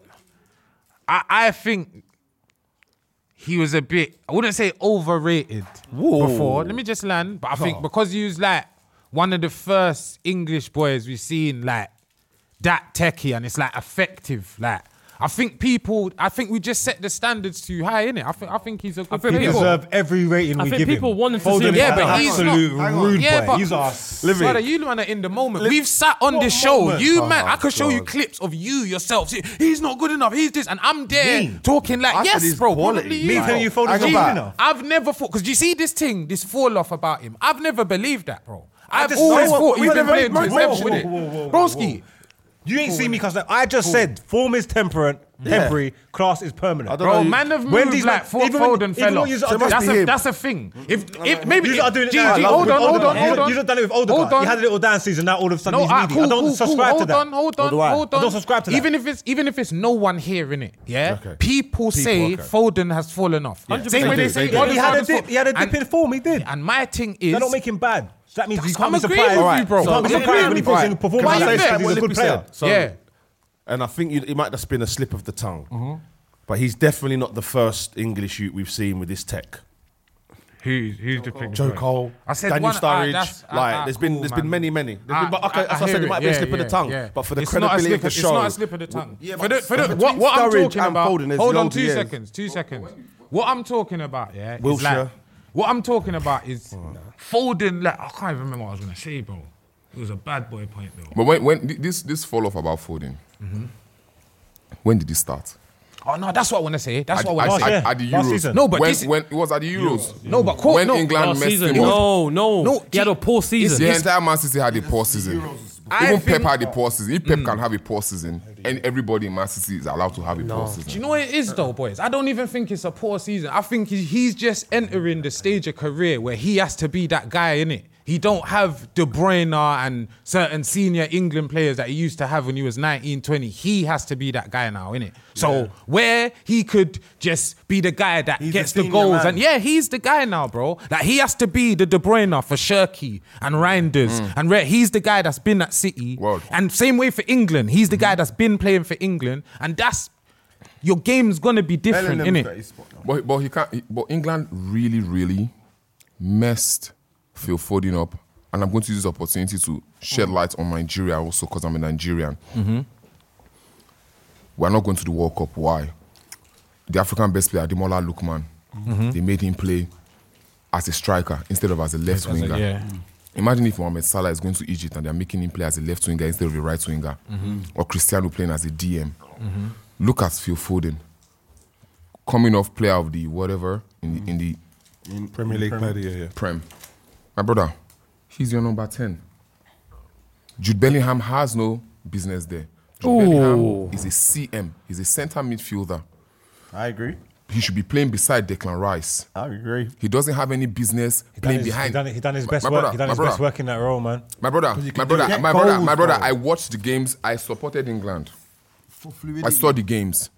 I, I think he was a bit, I wouldn't say overrated before. Let me just land. But I think because he was like one of the first English boys we've seen like that techie and it's like effective, like, I think people, I think we just set the standards too high, innit? I think, I think he's a good think He player. people- deserves every rating I we think give people him. wanted to see Foden him. is Yeah, an but he's absolute not- rude Yeah, boy. but- He's our Brother, you man are in the moment. We've sat on What this show. moment? You man, I Oh, could show you God. clips of you yourself. See, he's not good enough. He's this, and I'm there Me? talking like, I said yes, he's bro. quality. Probably Me you. telling you Foden's I not go good back. enough. I've never thought because you see this thing, this fall off about him. I've never believed that, bro. I've just- always no, thought we he's been never- playing to his whoa, level, whoa, innit? whoa, whoa, whoa, Broski. You ain't seen me because I just said form is temperate, temporary, class is permanent. I don't Bro, know. man have When moved these like man- Fo- even when- Foden even fell when off. you lot are doing- That's must be a, him. that's a thing. If, if maybe You lot are doing it G, now. G, Like, hold with on, hold on, Odegaard. hold on. You lot done it with Odegaard. Hold on. You had a little dance season. Now all of a sudden No, he's ah, needy. cool, I don't cool, cool. subscribe to Hold that. on, hold on, do I. hold I on. don't subscribe to that. Even if it's even if it's no one hearing it, yeah. Okay. People say okay. Foden has fallen off. Yeah. Same way They they do, say they do. Well, he had a Odegaard dip. has He had a fallen. dip in form. He did. And, and my thing is, That don't make him bad. So that means you That's- can't I'm be agreeing surprised. with you, bro. You can't be I'm surprised when he puts in Right. performance Can I like say that. what He's a good Lippy player. said? So, yeah. And I think you, it might just been a slip of the tongue. But he's definitely not the first English youth we've seen with this tech. Who's who's the thing? Joe Cole, I said Daniel one- ah, Sturridge. that's- ah, like, ah, there's been cool, there's man. been many, many. There's I- been, but okay, I- that's I what I said. hear It might it. be a Yeah, slip of the yeah, tongue, yeah. but for the It's not a credibility slip- of the it's show, not a slip of the tongue. Yeah, for but- the, for the, but what, what I'm between talking Sturridge about. and Foden, there's Hold on, loads two of years. seconds. Two seconds. What I'm talking about, yeah, is Wilshere. like what I'm talking about is Foden. Like I can't even remember what I was gonna say, bro. It was a bad boy point, though. But when, when th- this this fall off about Foden, when did it start? Oh no, that's what I want to say. That's At, what I want to at, say. at, at the Last Euros. season. No, but when, this- when it was at the Euros. No, but quote, when no, England Last messed season, him up. no, no, No, he had a poor season. The entire Man City had a poor season. I Even think- Pep had a poor season. If Pep can have a poor season, and everybody in Man City is allowed to have a poor season. Do you know what it is though, boys? I don't even think it's a poor season. I think he- he's just entering the stage of career where he has to be that guy, innit? He don't have De Bruyne and certain senior England players that he used to have when he was nineteen, twenty. He has to be that guy now, innit? So where he could just be the guy that He's gets the the senior goals, man. and yeah, he's the guy now, bro. Like he has to be the De Bruyne for Shirky and Reinders, and Re- he's the guy that's been at City. Word. And same way for England, he's the guy that's been playing for England, and that's your game's gonna be different, Bellingham's innit? got his spot now. But but he can't. he- But England really really messed Phil Foden up, and I'm going to use this opportunity to shed light on Nigeria also because I'm a Nigerian. We're not going to the World Cup. Why? The African best player, Ademola Lookman, they made him play as a striker instead of as a left winger. Yeah. Imagine if Mohamed Salah is going to Egypt and they're making him play as a left winger instead of a right winger, or Cristiano playing as a D M. Look at Phil Foden, coming off player of the whatever in the, in the Premier League player, yeah, yeah. Prem. My brother, he's your number ten. Jude Bellingham has no business there. Jude Bellingham is a C M. He's a centre midfielder. I agree. He should be playing beside Declan Rice. I agree. He doesn't have any business He done playing his- behind. He done, he done his My- best my work. brother, He done my his brother. best work in that role, man. My brother, my brother, get my brother, goals, my brother. bro. I watched the games. I supported England. For fluidity. I saw the games.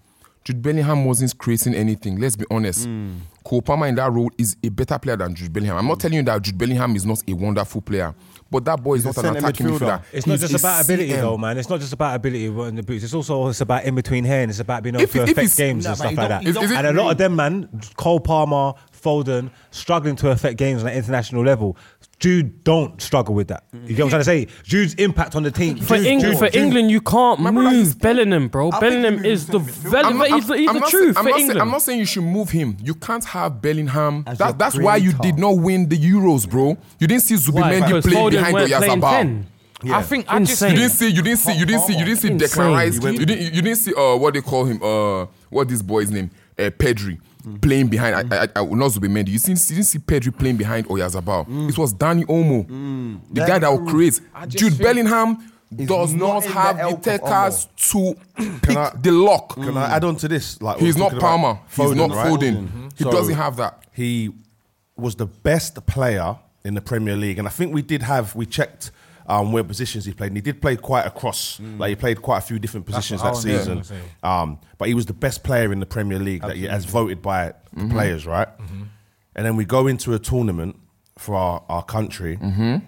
Jude Bellingham wasn't creating anything. Let's be honest. Mm. Cole Palmer in that role is a better player than Jude Bellingham. I'm not telling you that Jude Bellingham is not a wonderful player, but that boy is He's not a an centre attacking midfielder. midfielder. It's He's not just a about ability C M. though, man. It's not just about ability in the boots. It's also it's about in between here and it's about being able If to it- if affect it's- games Nah, and but stuff he like don't- that. he don't- Is it- And a lot of them, man, Cole Palmer, Foden, struggling to affect games on an international level. Jude don't struggle with that. You get what I'm trying to say? Jude's impact on the team. For, Jude, Eng- Jude- for Jude- England, you can't My brother, he's- move Bellingham, bro. think Bellingham he is moves the in midfield. vel- I'm not- he's, the, he's I'm the not truth say- I'm for not say- England. I'm not saying you should move him. You can't have Bellingham. As That, your that's why you creator. did not win the Euros, bro. You didn't see Zubimendi Because playing Foden behind weren't playing Oyarzabal. ten. I think I just Insane. You didn't see, you didn't see, you didn't see, you didn't see Insane. Declan Rice. You You, went- didn't, you didn't see uh, what they call him. Uh, what this boy's name? Uh, Pedri playing behind. I, I, I, not Zubimendi. You, see, you didn't see Pedri playing behind Oyarzabal. It was Danny Olmo, the That guy that will create. just Jude think- Bellingham does not not in the have the elk of takers to pick I- the lock. Can I add on to this? Like He's we were not talking about Palmer. He's Foden, not right? Foden. He So doesn't have that. He was the best player in the Premier League, and I think we did have we checked um, where positions he played, and he did play quite across. Like he played quite a few different positions what I that was gonna season. say. Um, but he was the best player in the Premier League, that he, as voted by the players, right? And then we go into a tournament for our, our country,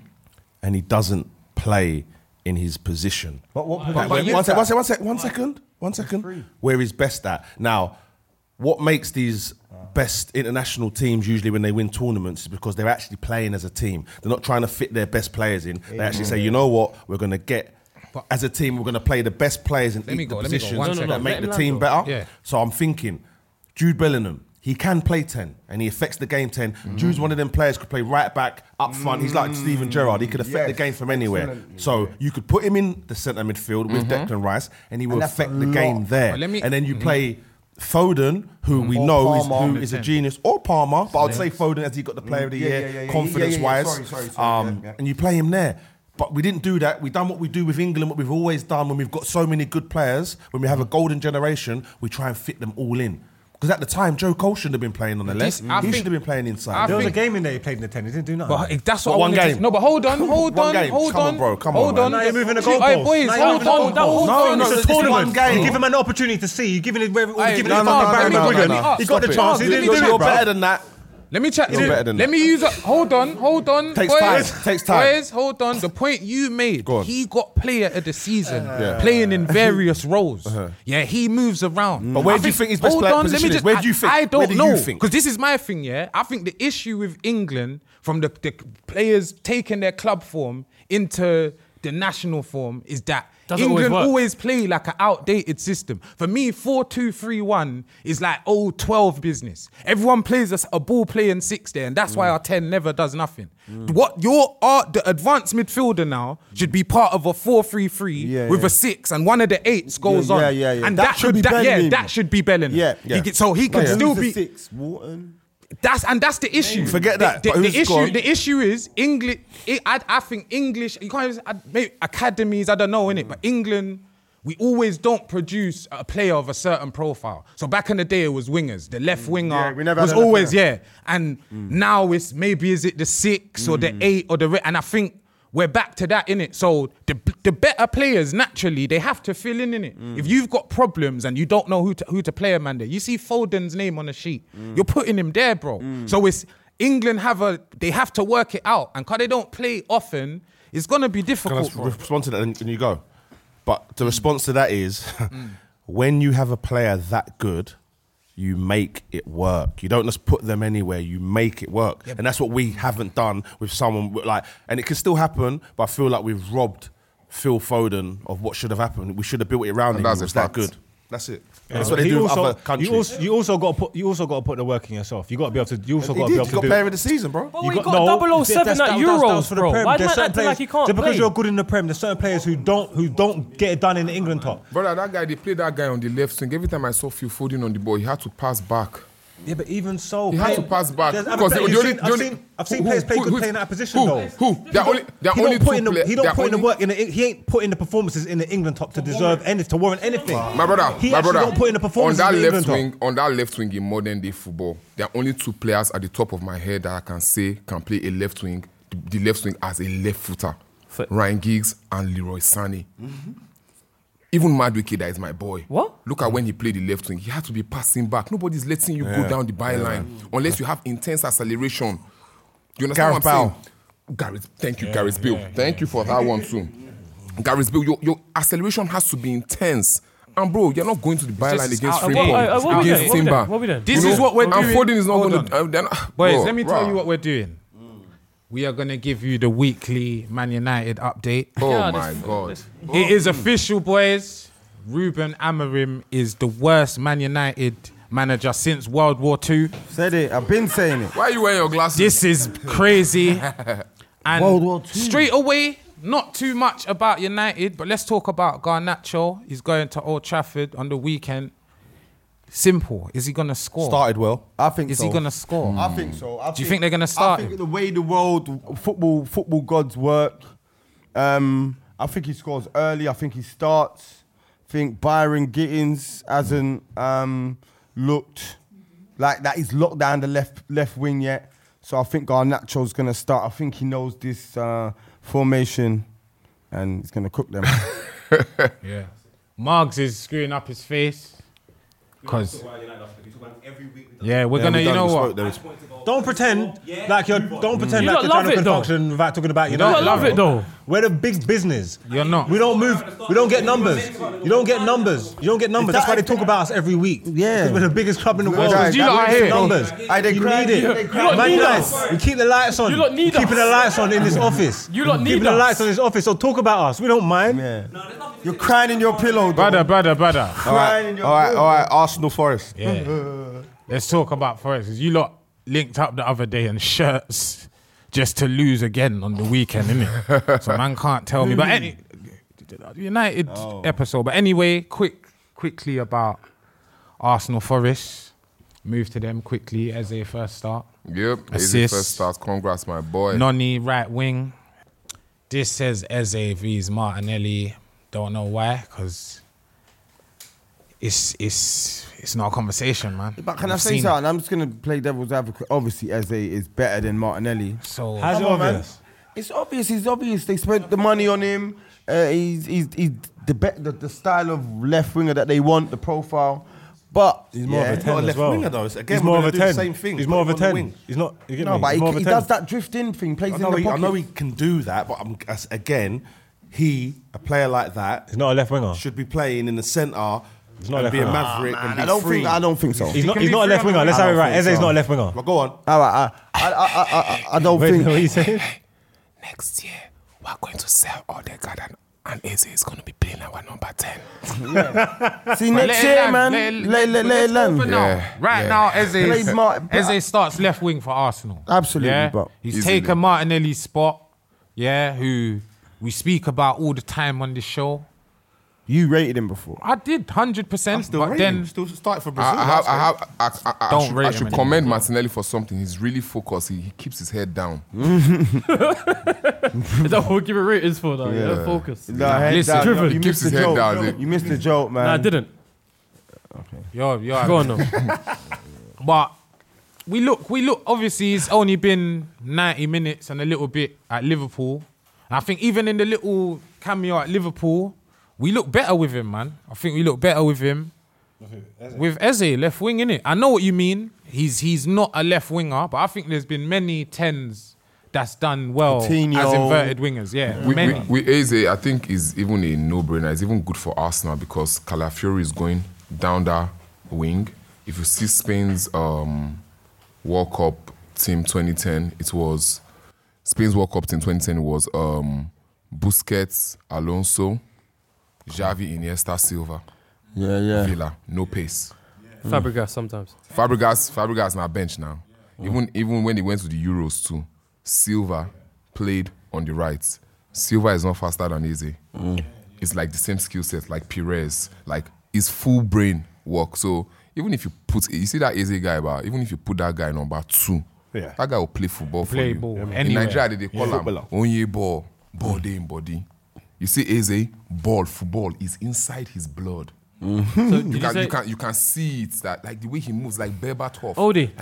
and he doesn't play in his position. But what But position? wait, one, sec, one, sec, one, sec, one second, one second. Where he's best at. Now, what makes these best international teams usually when they win tournaments is because they're actually playing as a team. They're not trying to fit their best players in. They actually say, you know what, we're going to get, as a team, we're going to play the best players in Let me each go, the let me go. positions One that second. No, no, make let the him team land better. Yeah. So I'm thinking, Jude Bellingham, he can play ten and he affects the game ten. Jude's one of them players who could play right back, up front. He's like Steven Gerrard. He could affect the Yes, game from anywhere. excellent. So you could put him in the centre midfield with Declan Rice and he will And that's affect a the game lot. there. Well, let me- and then you play Foden, who we Or know is, Palmer. who is a genius, or Palmer, but I'd say Foden as he got the player of the Yeah, year, yeah, yeah, yeah, confidence-wise. yeah, yeah, yeah. Sorry, sorry, sorry. Um, Yeah, yeah. And you play him there. But we didn't do that. We done what we do with England, what we've always done when we've got so many good players. When we have a golden generation, we try and fit them all in. Because at the time, Joe Cole shouldn't have been playing on the left. This- I He think- should have been playing inside. I There was a think- game in there he played in the ten. He didn't do nothing. But that's what But I one wanted to- game. No, but hold on, hold One on, game. hold Come on, on, bro. Come on, hold man. on. Now you're moving the See, hey, goalposts. boys, Now you're hold moving the on, goalposts. hold No, on. no, It's a it's tournament. one game. You give him an opportunity to see. You're giving it. You're Hey, giving no, it no, fucking no, Barry no, no, Wigan. no, no. He got the Stop chance. it. He Let didn't me do check, it, You're better bro. than that. Let me check. You're better than Let that. me use a. Hold on, hold on. Takes boys, time, takes time. Boys, hold on. The point you made, Go on. he got player of the season, Yeah. playing in various roles. Yeah, he moves around. But where I do you think his best hold player on, let me position is? just- Where do you I- think? I Where don't do you know. think? Because this is my thing, yeah. I think the issue with England, from the, the players taking their club form into the national form, is that Doesn't always England work. always play like an outdated system. For me, four two three one is like old twelve business. Everyone plays a, a ball playing six there, and that's why our ten never does nothing. What your art, the advanced midfielder now should be part of a four three three Yeah, with yeah. a six, and one of the eights goes Yeah, on. yeah, yeah, yeah. And That that, should could, be that, yeah, Bellingham. that should be Bellingham. Yeah, He yeah. get- so he can Who's still the be. six. Wharton. That's and that's the issue. Forget that, The, but the, the who's issue, gone? the issue is English. I, I think English. You can't even, I- maybe academies. I don't know in it, but England. We always don't produce a player of a certain profile. So back in the day, it was wingers. The left winger Yeah, we never was had a left always winger. yeah. And now it's maybe is it the six or the eight or the re- and I think we're back to that in it. So the the better players naturally they have to fill in in it. If you've got problems and you don't know who to who to play a man there, you see Foden's name on a sheet. You're putting him there, bro. So it's England have a they have to work it out, and because they don't play often, it's gonna be Can I difficult. s- bro. respond to that and and you go? But the response to that is when you have a player that good, you make it work. You don't just put them anywhere, you make it work. And that's what we haven't done with someone with like, and it can still happen, but I feel like we've robbed Phil Foden of what should have happened. We should have built it around him. that's He was a that fact. good. That's it. That's what they He do also- with other countries. You also, you also got to put. You also got to put the work in yourself. You got to be able to. You also he got to did. be able He to got do. player of the season, bro. But we got double oh seven that's- at that- that's- Euros, that's for the bro. Prem. Why There's man certain acting like players- he can't Just because play? you're good in the Prem, there's certain players who don't who don't get it done in the England top. Brother, that guy, they played that guy on the left swing. Every time I saw Phil Foden on the ball, he had to pass back. Yeah, but even so, He had play- to pass back. there's other Because players- the you've only- seen- the I've only- seen, I've seen who- players play who- good who- playing that position who- though. who? They're only- they're he only don't put two in the, play- He don't they're put in the only- work in the. He ain't put in the performances in the England top to deserve anything to warrant anything. My brother, he my actually brother, don't put in the on performances that in the left England top. wing, on that left wing in modern day football, there are only two players at the top of my head that I can say can play a left wing, the left wing as a left footer. For- Ryan Giggs and Leroy Sané. Even Madueke, that is my boy. What? Look at when he played the left wing. He had to be passing back. Nobody's letting you go down the byline unless you have intense acceleration. You understand Gareth what I'm Bale. saying? Gareth, thank you, Gareth Bale. Thank you for that one too. Gareth Bale, your, your acceleration has to be intense. And bro, you're not going to the byline just against out of- Frimpong, What- uh, what we against doing? What we Timber. doing? What we doing? This You is know, what we're and doing. Foden is not Hold going to. on. Uh, they're not- Boys, bro, let me tell bruh. you what we're doing. We are going to give you the weekly Man United update. Oh Yeah, my this- God. this- It is official, boys. Ruben Amorim is the worst Man United manager since World War Two. Said it. I've been saying it. Why are you wearing your glasses? This is crazy. And World War Two. straight away, not too much about United, but let's talk about Garnacho. He's going to Old Trafford on the weekend. Simple. Is he going to score? Started well. I think Is so. he going to score? I think so. I Do you think they're gonna start I think him? the way the world football football gods work, um, I think he scores early. I think he starts. I think Byron Gittins hasn't um, looked like that. He's locked down the left left wing yet. So I think Garnacho's gonna start. I think he knows this uh, formation, and he's gonna cook them. Yeah. Margs is screwing up his face. Cause yeah, we're Yeah, gonna. we You done- know we what? spoke, there is- Don't pretend like you're. Don't pretend You like lot you're love trying to it, though. production without talking about You United. don't love it though. We're the big business. You're not. We don't move. We don't get numbers. You don't get numbers. You don't get numbers. That's why they talk about us every week. Yeah. Because we're the biggest club in the world. guys, you lot are We get here. numbers. Aye, they you cry- need it. they cry- Man need United, us. we keep the lights on. You lot need We're keeping us. the lights on in this office. You lot need keeping the us. lights on in this office. So talk about us. We don't mind. Yeah. You're crying in your pillow, Brother, brother, brother. Crying in your All right, pillow. all right. Arsenal Forest. Yeah. Let's talk about Forest. 'Cause you lot linked up the other day in shirts just to lose again on the weekend, innit? So man can't tell me. But any United episode. But anyway, quick, quickly about Arsenal Forest. Move to them quickly as they first start. Yep. Eze Assist. first starts. Congrats, my boy. Noni, right wing. This says Eze vs Martinelli. Don't know why, because it's it's it's not a conversation, man. But can I We've say seen- something? I'm just gonna play devil's advocate. Obviously, Eze is better than Martinelli. So How's it Come on, man. obvious? It's obvious. It's obvious. They spent the money on him. Uh, he's he's he's the, be- the the style of left winger that they want, the profile. But He's more yeah, of a ten not a as left well. winger, though. It's- again, He's more we're of a gonna do the ten. same thing. He's Put more of a him on the ten. wing. He's not. You get No, me? but He's he, more of a he ten. does that drift in thing. Plays I in know, the he, I pocket. know he can do that, but I'm, as, again, he, a player like that, He's not a left winger. should be playing in the centre He's not and left be a winger. maverick and be I don't free. think. I don't think so. He's not. can He's be not a free left on winger. the Let's wing. have it I right. don't Eze's think not a so. left winger. Well, go on. All right, I, I, I, I, I, I don't Wait, think. what are you saying? Next year, we're going to sell Odegaard and, and Eze is going to be playing our number ten. See Let next it year, land, man. let it- Let let let it let's go for land. now. Yeah, Right yeah. now, Eze, Plays Mar- Eze starts left wing for Arsenal. Absolutely, yeah? bro. He's Easily. taken Martinelli's spot, yeah, who we speak about all the time on this show. You rated him before. I did one hundred percent, Still but rate him. then Still started for Brazil. I, I have, last I, game. have, I, I, I, Don't should, rate I him should anymore. commend Martinelli for something. He's really focused. He, he keeps his head down. Is that what we give it ratings for though? Yeah, focus. No, head Listen, down. driven. You Keeps missed his the head joke. down. You missed the joke, man. Nah, I didn't. you're, you're Go on now. But we look, we look. Obviously, it's only been ninety minutes and a little bit at Liverpool. And I think even in the little cameo at Liverpool, we look better with him, man. I think we look better with him. With Eze, left wing, innit? I know what you mean. He's he's not a left winger, but I think there's been many tens that's done well Coutinho. as inverted wingers. Yeah, With, many. with, with Eze, I think is even a no-brainer. It's even good for Arsenal because Calafiori is going down that wing. If you see Spain's um, World Cup team twenty ten, it was Spain's World Cup team twenty ten was um, Busquets, Alonso, Xavi, Iniesta, Silva, Yeah, yeah. Villa, no pace. Fabregas sometimes. Fabregas, Fabregas na bench now. Even even when he went to the Euros too, Silva played on the right. Silva is not faster than Eze. It's like the same skill set, like Perez, like his full brain work. So even if you put, you see that Eze guy, but even if you put that guy number two, Yeah. that guy will play football for Play you. ball In anywhere. Nigeria, they call Footballer. him Onye ball, ball day in body. You see Eze, ball, football is inside his blood. So did You you can, say you can you can see it that like the way he moves like Berbatov. Odie. Like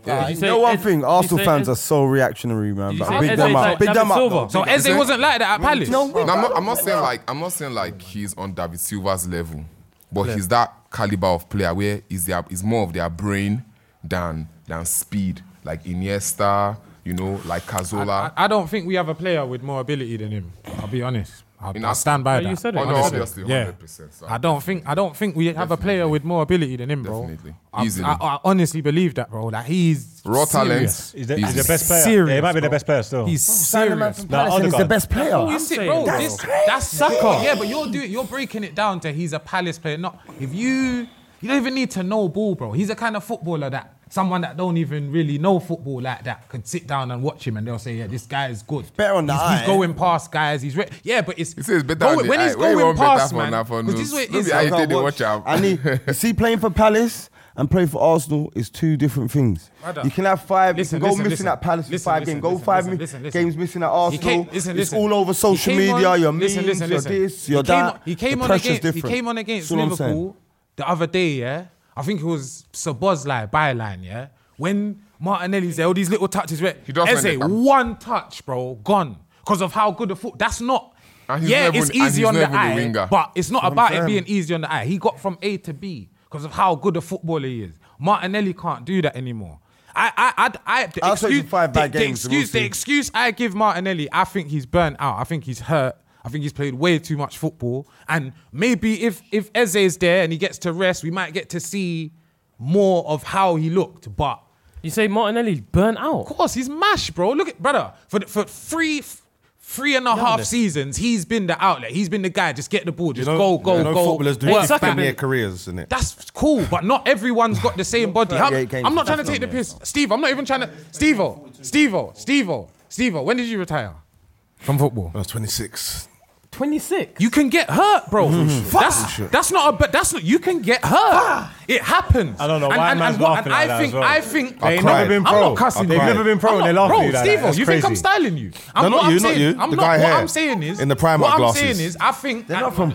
Yeah. You You say know one Ed- thing, you Arsenal say fans Ed- are so reactionary, man. you But say big Eze them like up, big David them up. Silva? though. So Big Eze them up. wasn't like that at Palace. No, No, I'm not, I'm not saying like I'm not saying like he's on David Silva's level, but he's that caliber of player where is their is more of their brain than than speed. Like Iniesta, you know, like Cazorla. I, I don't think we have a player with more ability than him. I'll be honest. I'll, In I'll our- stand by Oh, that. you said it. Oh no, Honestly. obviously, Yeah. hundred percent. I don't think I don't think we have a player with more ability than him, bro. Definitely. I, Easily. I, I honestly believe that, bro. Like he's Raw talent. serious. He's the, He's he's the best player. serious, yeah, he might be the bro. best player still. He's Sign the man serious. from Nah, Palace and he's the Odegaard. best player. You I'm see, saying, bro, bro. this, that's Saka. Yeah, but you're doing, you're breaking it down to he's a Palace player. Not if you, you don't even need to know ball, bro. He's a kind of footballer that someone that don't even really know football like that can sit down and watch him and they'll say, yeah, this guy is good. better on the he's, eye. he's going past guys. He's re- yeah, but it's He says better go- on the when he's eye. Where you going want better past, for man. now for Because this is what it nose? is. Maybe I I did the watch- watch out. I need. You see, playing for Palace and playing for Arsenal is two different things. Brother. You can have five. Listen, you can go listen, missing listen. at Palace for Listen, five listen, games. Go listen, five listen, mi- listen, listen. games missing at He Arsenal. came, listen, it's listen. all over He social came media. on- Your listen, memes, listen, your listen. this, your he came, that. on- he came the on pressure's against. He different. came on against That's what I'm saying. Liverpool the other day. Yeah, I think it was Sabozlai byline. Yeah, when Martinelli's there, all these little touches. Where He does when Eze, they come. one touch, bro, gone because of how good the foot. That's not. And he's Yeah, not it's even- and easy he's on not the even the eye, winger. but it's not about it saying. being easy on the eye. He got from A to B because of how good a footballer he is. Martinelli can't do that anymore. I, I, I, I the I'll say excuse, for five bad the, the games and we'll excuse, the see. excuse I give Martinelli, I think he's burnt out. I think he's hurt. I think he's played way too much football. And maybe if if Eze is there and he gets to rest, we might get to see more of how he looked. But You say Martinelli burnt out. of course, he's mashed, bro. Look at brother for the- for three. Three and a half seasons, he's been the outlet. He's been the guy. Just get the ball. Just You know, go, go, you know go. footballers do work Exactly. fifteen back. year careers, isn't it? That's cool, but not everyone's got the same body. How- thirty-eight games, I'm not trying to that's take the not piss. Steve, I'm not even trying to. Steve-O, Steve-O, Steve-O, Steve-O, when did you retire from football? I was twenty-six. twenty-six. You can get hurt, bro. That's that's not a but that's not you can get hurt. It happens. I don't know And- why and, man's and, what- laughing and like I that think as well. I think They've cried. never been I'm pro. not cussing They've you. never been pro I'm and they not- laugh bro, at you like that. Steve-O, That's you think I'm crazy. styling you? I'm, No, not what I'm you, not saying, you. I'm The not, guy what here. I'm saying is In the Primark what I'm glasses. saying is I think They're not from.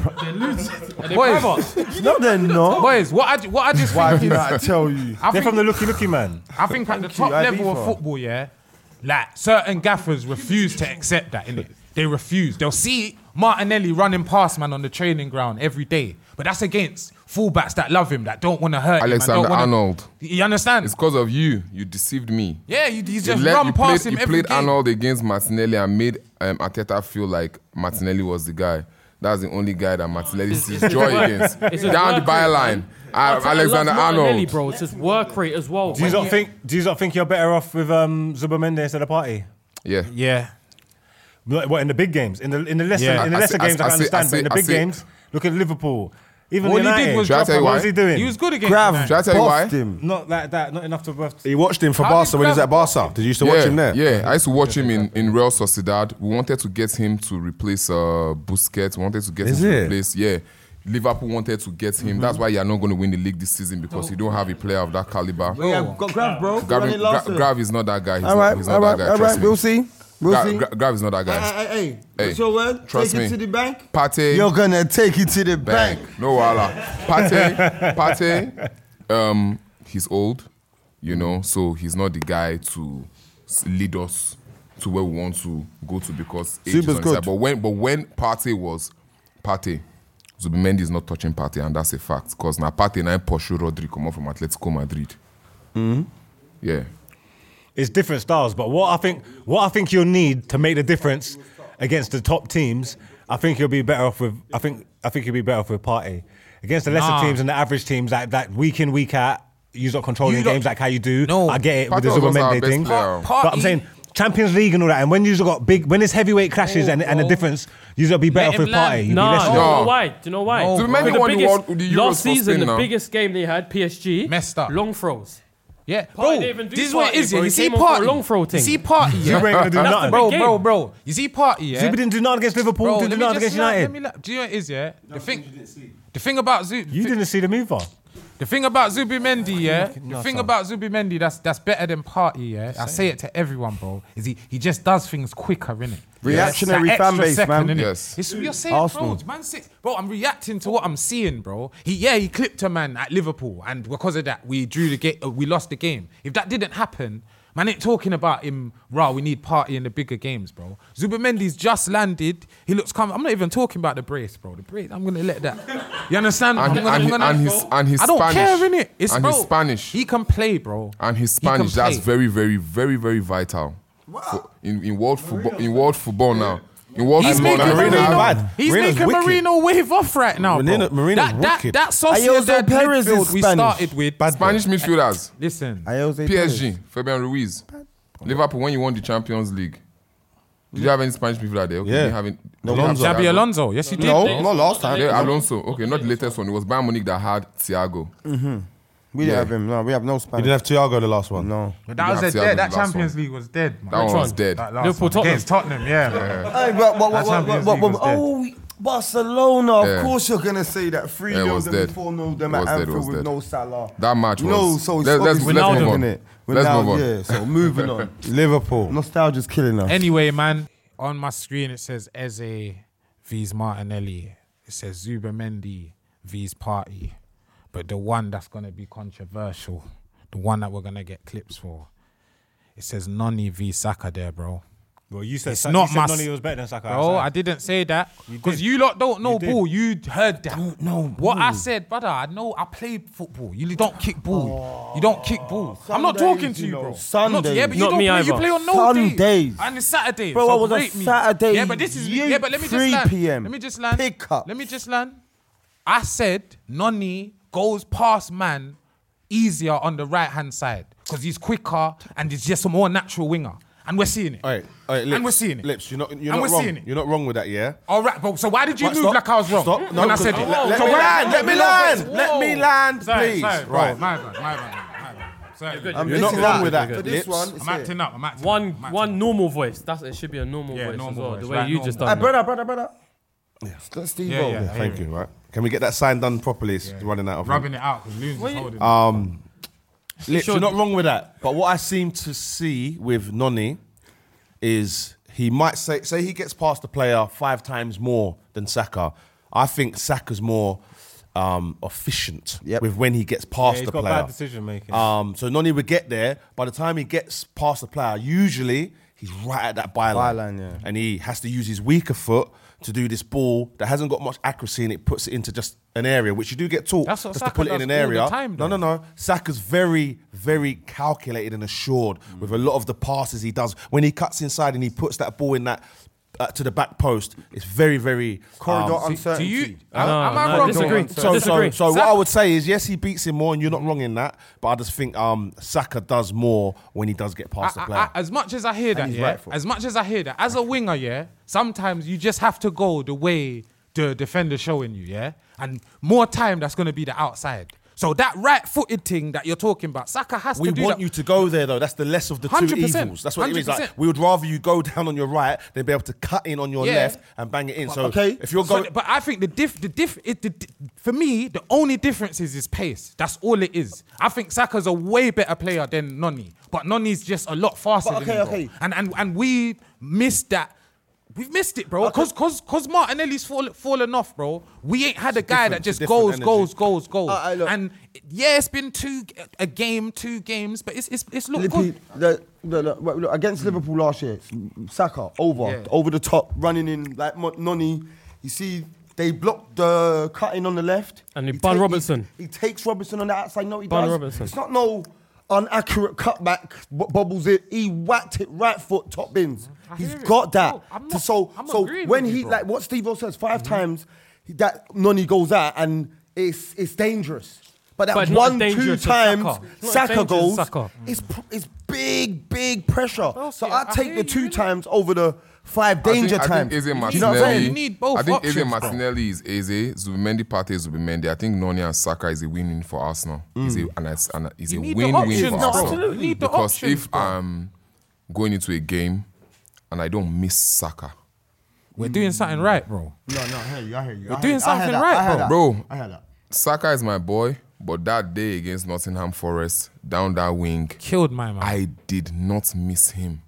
boys, No, they're not. boys. What I what I just Why think did is I tell you? I They're think from the looky looky man. I think at the you, top I level of FIFA. football, yeah, like certain gaffers refuse to accept that, innit? They refuse. They'll see Martinelli running past man on the training ground every day, but that's against fullbacks that love him, that don't want to hurt him. and Alexander don't wanna- Arnold. You understand? It's because of you. You deceived me. Yeah, you, you You, just let- run you past played, him you every played game. Arnold against Martinelli and made um, Arteta feel like Martinelli was the guy. That's the only guy that Martinelli sees joy against. It's his Down the work rate, byline, man. uh, I love Alexander Martinelli, Arnold. bro. It's his work rate as well. Do you not think? Do you not think you're better off with um, Zubamende instead of Partey? Yeah. Yeah. Like, What in the big games? In the in the lesser Yeah. in the I lesser see- I games, I, see- can understand, I but in the see- big I see- games, look at Liverpool. Even All he United. did was Shall I drop tell you a- why? What was he doing? He was good against Grav, United. Shall I tell you why? bossed him. Not like that. Not enough to. Worth. He watched him for How Barca did when he was Grav- at Barca. Did you used to watch yeah, him there? Yeah, I used to watch him in, in Real Sociedad. We wanted to get him to replace uh, Busquets. We wanted to get Is him to it? replace, yeah. Liverpool wanted to get him. That's why you're not going to win the league this season because you don't have a player of that caliber. We have got Grav, bro. We Grav, run it last Gra- year. Grav is not that guy. He's All not, right, he's all not right, that guy. all Trust right. me. We'll see. We'll Gra- see. Gra- Grav is not that Hey, guy. hey, hey, Hey, what's your word? trust Take me. it to the bank. Partey, You're gonna take it to the bank. bank. No wala. Partey, Partey, um, he's old, you know, so he's not the guy to s- lead us to where we want to go to because age is Super's on his side. good. But when but when Partey was Partey, Zubimendi is not touching Partey, and that's a fact. Because now Partey now pursue Rodri come off from Atletico Madrid. Mm-hmm. Yeah. It's different styles, but what I think, what I think you'll need to make the difference against the top teams, I think you'll be better off with. I think I think you'll be better off with Partey against the lesser Nah. teams and the average teams that that week in week out. You're not controlling You lot- games like how you do. No. I get it with Partey the was also our Zubamende best thing, player. but I'm Partey- saying Champions League and all that, and when you've got big, when it's heavyweight clashes and, and the bro. difference, you'll be better Let off with him land. Partey. You'll No, be less do you No. know why? Do you know why? No, So bro. maybe The won the biggest- world, the Euros last for season, Spain the now. biggest game they had, P S G, Messed up. long throws. Yeah, Partey bro. didn't even do This is what it Partey, is. bro. Yeah, He you see came on for a Party. long throw thing. You see Party. Yeah, Zuba ain't gonna do That's the nothing. bro, big bro, game. bro. You see Party. Yeah. Zuba didn't do nothing against Liverpool. Bro, didn't let do me nothing just against la- United. let me la- Do you know what it is? Yeah. The thing. The thing about Zub. You didn't see the move, though. The thing about Zubimendi, yeah. The thing about Zubimendi that's that's better than Party, yeah. I say it to everyone, bro. Is he he just does things quicker, innit? Reactionary It's that fan extra base, second, man. innit? Yes. It's, you're saying, Arsenal. bro, man, say, bro, I'm reacting to what I'm seeing, bro. He yeah, he clipped a man at Liverpool, and because of that, we drew the game. Uh, we lost the game. If that didn't happen. Man ain't talking about him, rah, we need Party in the bigger games, bro. Zubimendi's just landed. He looks calm. I'm not even talking about the brace, bro. The brace, I'm going to let that. You understand? And- I'm gonna, and I'm he- gonna, and he's- and he's I don't Spanish. care, innit? It's, And bro, he's Spanish. He can play, bro. And his He can Spanish, that's play. very, very, very, very vital. For, in, in world football, in world football now. In world He's football making now. Marino's Marino, bad. he's Marino's making wicked. Marino wave off right now, Marino- bro. Marino's that, that, wicked. that Ayoze Sociedad Perez is midfield we Spanish. started with. Bad Spanish midfielders. Listen, Ayoze P S G, Perez. Fabian Ruiz. Liverpool, when you won the Champions League, did you have any Spanish midfielder there? Okay, Yeah. you haven't. No, you have Alonso. Xabi Alonso. Yes, he did. No, bro. not last time. Yeah, Alonso. Okay, not the latest one. It was Bayern Munich that had Thiago. We didn't Yeah. have him. No, we have no You Spanish. didn't have Thiago the last one. No. But that was have a Thiago dead. in That the last Champions one. League was dead, man. That one was one? dead. That last Liverpool, one. Tottenham. Against Tottenham, yeah. man. Hey, but, but, That but, Champions but, League but, was oh, Barcelona. Of Yeah. course, you're gonna say that three Yeah, it nil was them dead. four nil them It at was dead, it Anfield was with dead. no Salah. That match was. No, so it's Let- let's, obviously let's move Ronaldo, on. innit? Let's Ronaldo, move on. Yeah, so moving on. Liverpool. Nostalgia's killing us. Anyway, man, on my screen it says Eze vs Martinelli. It says Zubimendi vs Party. But the one that's going to be controversial, the one that we're going to get clips for, it says Noni v Saka there, bro. Well, you said It's Sa- not you said my Noni s- was better than Saka. Bro, outside. I didn't say that. You Because did. you lot don't know You did. ball. You heard that. Don't know What I ball. said, brother, I know I played football. You don't kick ball. you don't kick ball. I'm not Sundays, talking to you you, know, bro. I'm not, Sundays. yeah, but you Not don't me play. You either. play on no Sundays. days. And it's Saturday. Bro, so I was a rate me. Saturday Yeah, but this is youth yeah, but let me just three land. p m Let me just land. Pickups. Let me just land. I said Noni goes past man easier on the right hand side because he's quicker and he's just a more natural winger. And we're seeing it. All right, all right, Lips, And we're seeing it. Lips, you're not, you're And not we're wrong. seeing it. You're not wrong with that, yeah? All right, bro. So why did you Right, move stop, like I was wrong stop. No, when I 'cause- said it? let- let So me why- land, let me land, Whoa. let me land, Sorry, please. sorry, bro. Right. My bad, my bad, my bad. Sorry. Um, You're this not is wrong that. with that, For this Lips. one, I'm it's acting it. up. I'm acting One up. I'm acting one up. normal voice. That's it. Should be a normal Yeah, voice as normal well. voice, The way right, you just normal. done. Hey, it. brother, brother, brother. Let's Steve Yeah, yeah. I Thank hear you, right? Can we get that sign done properly? It's running out of Rubbing it out because Loons is holding it. Um, Lips, Sure. you're not wrong with that. But what I seem to see with Noni is he might say, say he gets past the player five times more than Saka. I think Saka's more um, efficient Yep. with when he gets past Yeah, he's the got player. bad decision making. Um, so Noni would get there. By the time he gets past the player, usually he's right at that byline. Byline, yeah. And he has to use his weaker foot to do this ball that hasn't got much accuracy and it puts it into just an area, which you do get taught That's what just Saka to put it in does an all the area. time, no, though. no, no. Saka's very, very calculated and assured with a lot of the passes he does. When he cuts inside and he puts that ball in that uh, to the back post, it's very, very Corridor um, Do uncertainty. you? Am, No, am I no, wrong? disagree. though? so, so, disagree. so what Saka- I would say is, yes, he beats him more, and you're not wrong in that. But I just think um, Saka does more when he does get past I- the I- player. I- as much as I hear that, he's yeah, right foot. as much as I hear that, as a winger, yeah, sometimes you just have to go the way the defender's showing you, yeah, and more time that's going to be the outside. So that right-footed thing that you're talking about, Saka has we to do want that. you to go there, though. That's the less of the two one hundred percent. evils. That's what it means. one hundred Like, percent. we would rather you go down on your right than be able to cut in on your Yeah. left and bang it in. So okay. if you're So going, th- but I think the diff, the diff, it, the, di- for me, the only difference is his pace. That's all it is. I think Saka's a way better player than Noni, but Noni's just a lot faster But than okay, him, bro. okay. And and and we missed that. We've missed it, bro. Cause, cause, cause Martinelli's fall, fallen off, bro. We ain't had a guy that different- it's just a different goes, energy. goes, goes, goes. Uh, I look- and yeah, it's been two a game, two games, but it's it's it's looked Lippy, good. the, the, the, look, against Liverpool last year, Saka over, Yeah. over the top, running in like Mo- Noni. You see, they blocked the cutting on the left, And he bun take- Robertson. He, he takes Robertson on the outside. No, he Bun does. Robertson. It's not no inaccurate cutback, b- bobbles it. He whacked it right foot top bins. I He's hear it. got that. No, I'm To- not- so, I'm so agreeing when with you, he bro. like what Steve O says five times, he- that Noni goes out and it's it's dangerous. But that But not one, two dangerous to times Saka. It's not Saka dangerous to goes, Saka. it's pr- it's big, big pressure. So yeah, I I take hear the you, two innit? times over the five I think- danger I think times. Eze You know what I'm Martinelli. saying? You need both I think Eze options, bro. Martinelli is Eze, Zubimendi Partey is Zubimendi. I think Noni and Saka is a winning for Arsenal. Is a and it's and it's You a need the win-win options, for bro. Arsenal. Absolutely. You need the because options, if bro. I'm going into a game and I don't miss Saka, We're doing something right, bro. No, no, I hear you. I hear you. We're doing something right, bro. bro, I hear that. Saka is my boy, But that day against Nottingham Forest, down that wing, Killed my man. I did not miss him.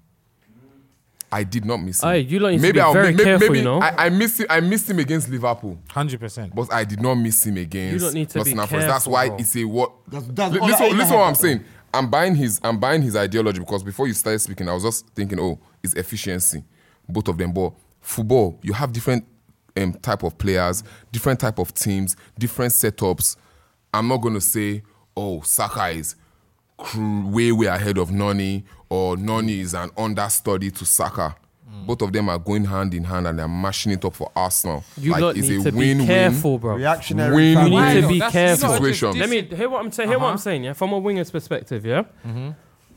I did not miss him. Aye, you lot need to maybe be I'll very maybe, careful, maybe you know. I, I missed him. I missed him against Liverpool, one hundred percent. but I did not miss him against You don't need to be Nottingham Forest. That's careful, why bro. it's a what. That's- that's Li- all listen, that ain't listen what I'm happened. saying. I'm buying his. I'm buying his ideology because before you started speaking, I was just thinking, oh, it's efficiency, both of them. But football, you have different um, type of players, different type of teams, different setups. I'm not going to say, oh, Saka is cr- way, way ahead of Noni, or Noni is an understudy to Saka. Mm. Both of them are going hand in hand and they're mashing it up for Arsenal. You like, lot it's need a to be win-win, careful, bro. Reactionary. Win- family. You need to Why? be That's- careful. you know, Situation. just- Let me hear what I'm saying. Hear what I'm saying, yeah. From a winger's perspective, yeah. Mm-hmm.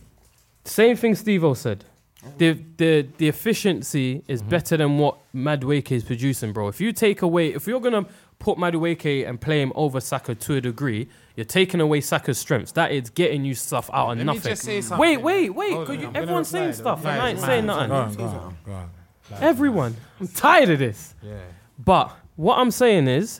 Same thing Steve-O said. The the the efficiency is Mm-hmm. better than what Madueke is producing, bro. If you take away, if you're gonna put Madueke and play him over Saka to a degree, you're taking away Saka's strengths. That is getting you stuff out of Let me nothing. just say something. Wait, wait, wait. Hold 'cause on, you, I'm gonna everyone's saying reply, stuff, the and I ain't reply saying is nothing. Go on, go on, go on. Everyone, I'm tired of this. Yeah. But what I'm saying is,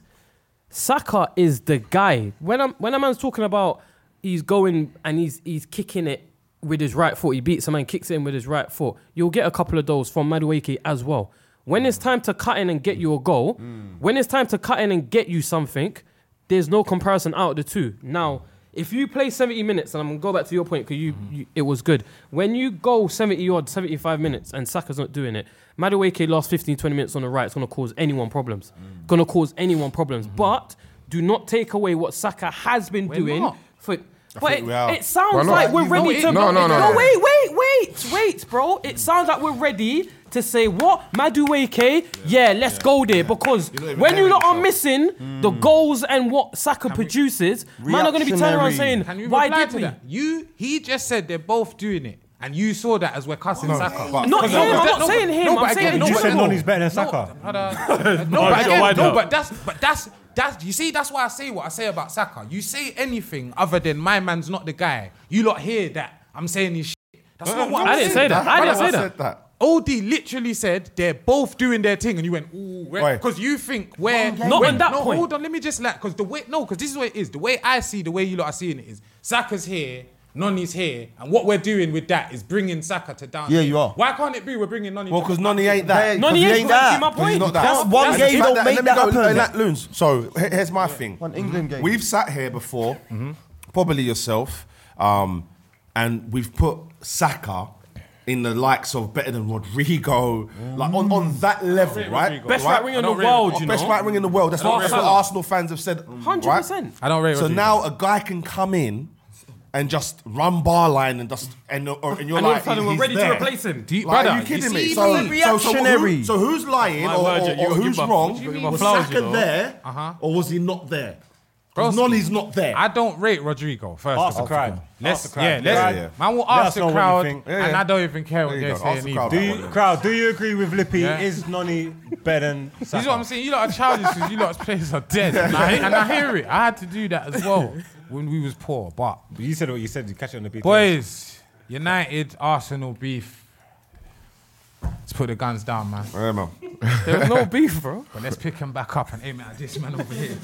Saka is the guy. When I'm when a man's talking about he's going and he's he's kicking it with his right foot, he beats a man, kicks it in with his right foot. You'll get a couple of those from Madueke as well. When it's time to cut in and get you a goal, Mm. when it's time to cut in and get you something, there's no comparison out of the two. Now, if you play seventy minutes, and I'm gonna go back to your point because you, Mm-hmm. you it was good. When you go seventy odd, seventy-five minutes, and Saka's not doing it, Madueke last fifteen, twenty minutes on the right, it's gonna cause anyone problems. Mm. Gonna cause anyone problems. But do not take away what Saka has been We're doing. not. For, but think it, we are. it sounds Why not? like we're You ready know to. it- No, no, no, no. wait, wait, wait, wait, bro. It sounds like we're ready to say what Madueke. Yeah, let's go there because You're not even when you hearing lot are yourself. missing the goals and what Saka produces, man are going to be turning around saying, Can you "Why reply did to we?" that? You, he just said they're both doing it, and you saw that as we're cussing Saka. but- Not Because him. I- I'm that- not no, saying but- him. no, I'm but saying again, in no, You but said general. Noni's better than No, Saka. brother. no, Oh, but sure, again, why no, not? but that's, but that's, that's. You see, that's why I say what I say about Saka. You say anything other than my man's not the guy. You lot hear that I'm saying his shit. That's not what I'm I didn't saying. say that. I didn't say Brother that. said that. O D literally said they're both doing their thing, and you went, ooh, Why? because you think where Not when- on that no, point. hold on, let me just like, because the way, no, because this is what it is. The way I see, the way you lot are seeing it is, Saka's here, Noni's here, and what we're doing with that is bringing Saka to down. Yeah, here. you are. Why can't it be we're bringing Noni? Well, to because the Noni back ain't here? that. Noni he ain't ain't that. that. See my Because he's point? not that. That's one That's game the fact don't that- make let me that go, happen. uh, Nat Loons. So he- here's my thing. One England game. We've sat here before, probably yourself, um, and we've put Saka in the likes of better than Rodrigo, like on, on that level, right? Best right right winger in the I don't rate world, Oh, you best know. right wing in the world. That's what, don't that's rate what Rodrigo. Arsenal fans have said. one hundred percent. I don't rate So Rodrigo. now a guy can come in and just run bar line and just and, or, and you're And all like, of a sudden we're he's ready there. to replace him. Do you- Like, brother, are you kidding you me? see So, me? so, so, Reactionary. who, so who's lying My or, word, or, you- or you who's give a- wrong? what do you mean? Was Flowers, Saka you know? there Uh-huh. or was he not there? 'Cause Broski, Nolly's not there. I don't rate Rodrigo. First Ask the of all, crowd. let's Ask the crowd. yeah, let's Yeah, yeah. man will Let ask us the know what you crowd, think. Yeah, and yeah. I don't even care what There you they're go. Ask saying the either. crowd. Do you, crowd, do you agree with Lippy? Yeah. Is Noni better than Saka? This is what I'm saying. You lot are childish because you lot's players are dead, and I, and I hear it. I had to do that as well when we was poor. But You said what you said. You catch it on the beat. boys, United, Arsenal beef. Let's put the guns down, man. Yeah, man. There's no beef, bro. But let's pick him back up and aim it at this man over here.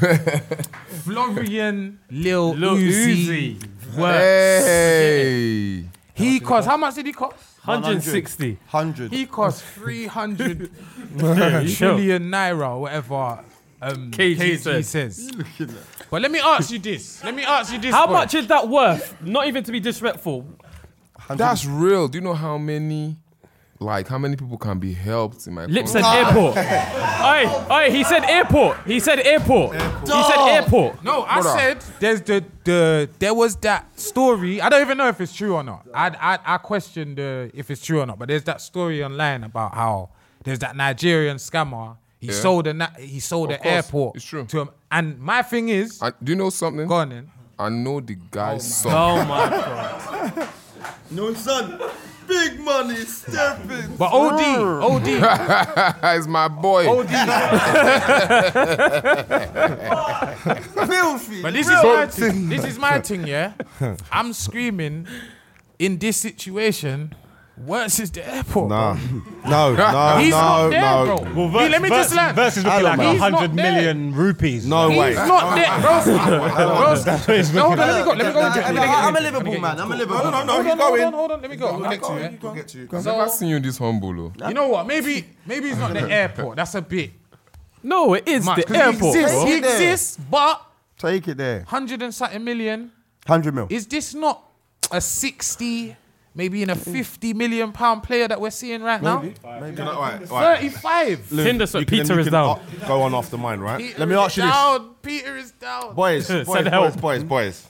Florian Lil, Lil Uzi. Uzi. Works. Hey. He cost, how much did he cost? one hundred sixty. one hundred. He cost three hundred trillion naira or whatever um, K G K G said. says. But let me ask you this. Let me ask you this. How boy. much is that worth? Not even to be disrespectful. That's real. Do you know how many, like, how many people can be helped in my Lip country? said airport. Oi, oi, he said airport. He said airport. He said airport. No, I Brother. said there's the the there was that story. I don't even know if it's true or not. I I I question the if it's true or not. But there's that story online about how there's that Nigerian scammer. He Yeah. sold a na- he sold Of the course, airport it's true. to him. And my thing is, I, do you know something? go on then. I know the guy's son. Oh my god. No, son. Big money, stepping. But O D, O D, It's my boy. O D. Filthy. But this is my thing. This is my thing, yeah. I'm screaming in this situation. Worse is the airport. Nah. Bro. No, no, He's no, not there, no. bro. Well, Hey, let me just land. Versus looking like He's a hundred not there. million rupees. No way. He's not there, bro. That's what it's No, hold looking on, let me like. go. Let me go. Let me get- I'm a let me Liverpool get- man. I'm a Liverpool. No, no, no, Hold he's on, hold going. on, hold on. Let me go. I'm gonna get to you. Go get you. I've never seen you this humble, though. You know what? Maybe, maybe it's not the airport. That's a bit No, it is much. the 'Cause he airport. exists. bro. He Take it there. exists, but Take it there. hundred and something million. Hundred mil. Is this not a sixty, maybe in a fifty million pound player that we're seeing right now? Can I- right, right. thirty-five. Tinder You said can- Peter you is can down. up- Go on after mine, right? Peter Let me is ask you this. down. Peter is down. Boys, Send boys, boys, help. boys, boys.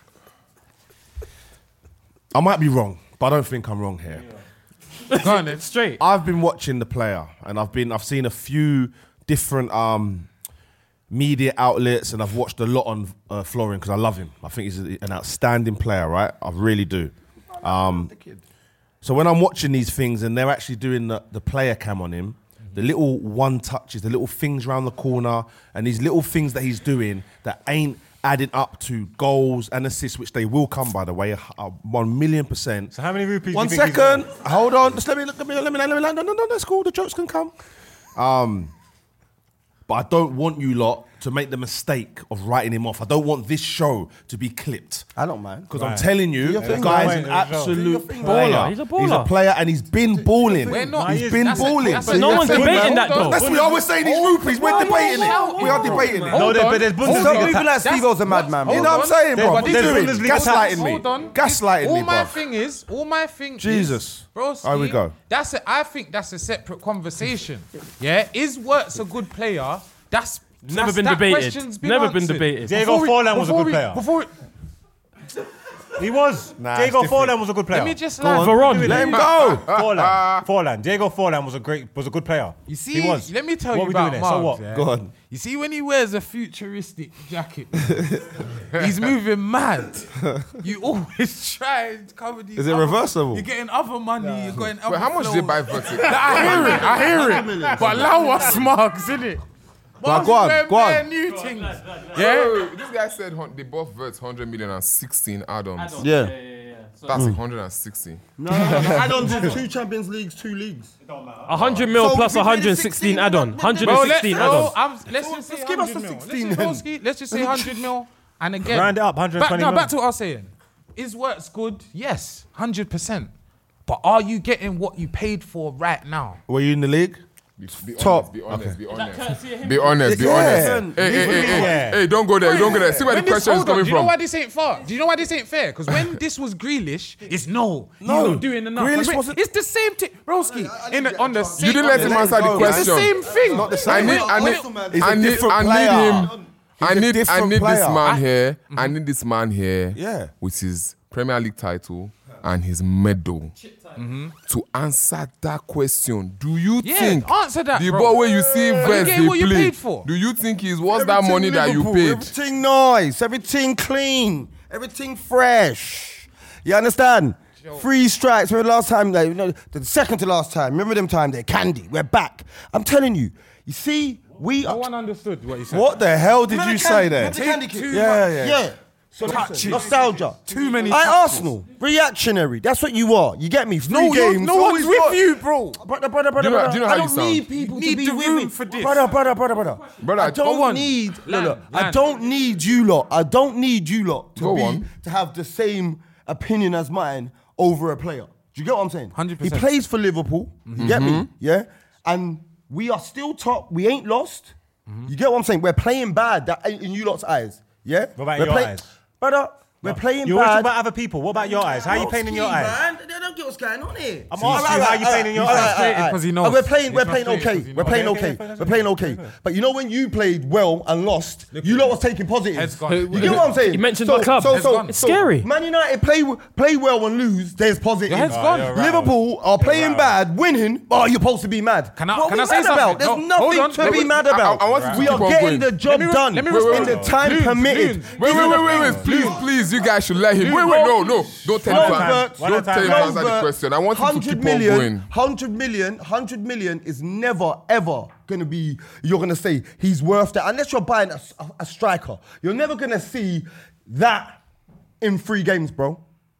I might be wrong, but I don't think I'm wrong here. Go on then. Straight. I've been watching the player, and I've been I've seen a few different um, media outlets, and I've watched a lot on uh, Florin because I love him. I think he's a- an outstanding player, right? I really do. Um, so when I'm watching these things, and they're actually doing the, the player cam on him, the little one touches, the little things around the corner, and these little things that he's doing that ain't adding up to goals and assists, which they will come, by the way, uh, one million percent. So how many rupees? One do you think second, he's hold on. Just let me, let me, let me, let me, let me, no, no, no, that's cool. The jokes can come. Um, but I don't want you lot to make the mistake of writing him off. I don't want this show to be clipped. I don't mind. Because I'm telling you, your the thing, guy's man. an Do your thing. absolute Do your thing, player. man. He's a baller. He's a player, and he's been balling. We're not. He's He's- been that's a- balling. that's a- But no that's one's a- debating that, hold on. though. That's what I was saying. These rupees, we're debating it. We are debating it. No, there- on. but there's Hold Stop Bundesliga. moving ta- like Steve-O's a madman, bro. You know what I'm saying, bro? There's- What are you there's doing? Bundesliga Gaslighting Hold me. on. Gaslighting all me, my bro. thing is, all my thing Jesus. is, bro, Here we go. That's a, I think that's a separate conversation. Yeah, is Wirtz a good player? That's Never that's- been that debated. question's been Never been answered. debated. Diego Before we- Forlan was a before good we- player. Before we- He was. Nah, Diego it's different. Forlan was a good player. let me just Go on. like Veron. Let him go. Forlan. Forlan. Diego Forlan was a great, was a good player. You see, he was. let me tell What you we about doing there? So Margs, what? yeah? Go on. You see, when he wears a futuristic jacket, he's moving mad. You always try and cover these. Is it other- reversible? You're getting other money. You're getting other. Wait, how much did they flows. buy Vertic? I hear it. I hear it. But allow us Marks, innit? But go on, go on. New things. Yeah. Yeah. This guy said hun- they bought Verts one hundred million and sixteen add-ons. Yeah. That's one hundred sixty. No, no, no, no. Add-ons is two Champions Leagues, two leagues. one hundred mil So plus if we made it one hundred sixteen add-on. Bro, let's, one hundred sixteen bro, add-on. I'm, let's just say let's give us one hundred the mil. sixteen Let's just, then. broski, let's just say one hundred mil. And again, Round it up, one hundred twenty back, no, mil. back to what I was saying. Is Wirtz good? Yes, one hundred percent. But are you getting what you paid for right now? Were you in the league? Be, be Top. honest, be honest, be honest. Be honest, be Yeah. honest. Hey, hey, hey, hey, Yeah. hey, don't go there, don't go there. See where the When this- question is hold on, coming do you know from. why this ain't fair? Do you know why this ain't fair? Because when this was Grealish, it's no, No. you're not doing enough. Grealish But wasn't- It's the same thing, Broski. In the, on the same, You didn't let him answer the go, man. It's the question. same thing. Not the I same. need, I need, He's a I need, different I player. need him. I He's a need, I different need this player. man here. I need this man here. Yeah. With his Premier League title and his medal to answer that question. Do you Yeah, think answer that, the bro. ball where you see Are you Vest getting they what you play? paid for? Do you think he's worth that Everything money that you Liverpool, paid? Everything nice, everything clean, everything fresh. You understand? Three strikes. Remember the last time? Like, you know, the second to last time. Remember them time? They're candy. We're back. I'm telling you. You see, we No are. one understood what you said. What the hell did Remember you the say candy- there? remember the candy kick? Yeah, yeah. Yeah. So listen, nostalgia. Too many I touches. Arsenal. Reactionary. That's what you are. You get me? Three No, you're- games. no one's always with got- you, bro. Brother, brother, brother, Do you know- brother. do you know I how don't you sound? need people You to need be the with room me. for this. Brother, brother, brother, brother. Brother, I go don't on. need. Look, Land, look, I land. don't need you lot. I don't need you lot to Go be on. to have the same opinion as mine over a player. Do you get what I'm saying? one hundred percent. He plays for Liverpool. You get me? Yeah. And we are still top. We ain't lost. You get what I'm saying? We're playing bad that, in you lot's eyes. Yeah. What about We're your play- eyes? Brother, we're playing You always talk bad. about other people. What about your eyes? How are you playing in your eyes? Man, they don't get what's going on here. I'm asking you how you playing in your All eyes. all frustrated 'cause he knows. Uh, We're playing, He's we're playing frustrated okay. 'cause he We're knows. playing Okay, okay. okay, We're playing okay. But you know when you played well and lost, you lot was taking Head's positives. gone. You get what I'm saying? You mentioned so, my club. So, Head's so, gone. It's so scary. Man United play play well and lose. There's positives. Your head's gone. you're right. Liverpool are playing bad, winning. Oh, you're supposed to be mad. Can I- what can are I we say mad something? about? There's No, hold nothing on. to Wait, be wait. mad I- I- about. I want you to we keep are on getting going. the job Let me- done let me in respond. the time Loons, permitted. loons. Wait, wait, wait, wait, wait. Please, please, you guys should let him. Wait, wait, no, no. Don't tell him to Robert, answer. Don't tell him to answer the question. I want him to one hundred keep on million, going. one hundred million, one hundred million is never, ever going to be, you're going to say he's worth that. Unless you're buying a, a, a striker. You're never going to see that in three games, bro.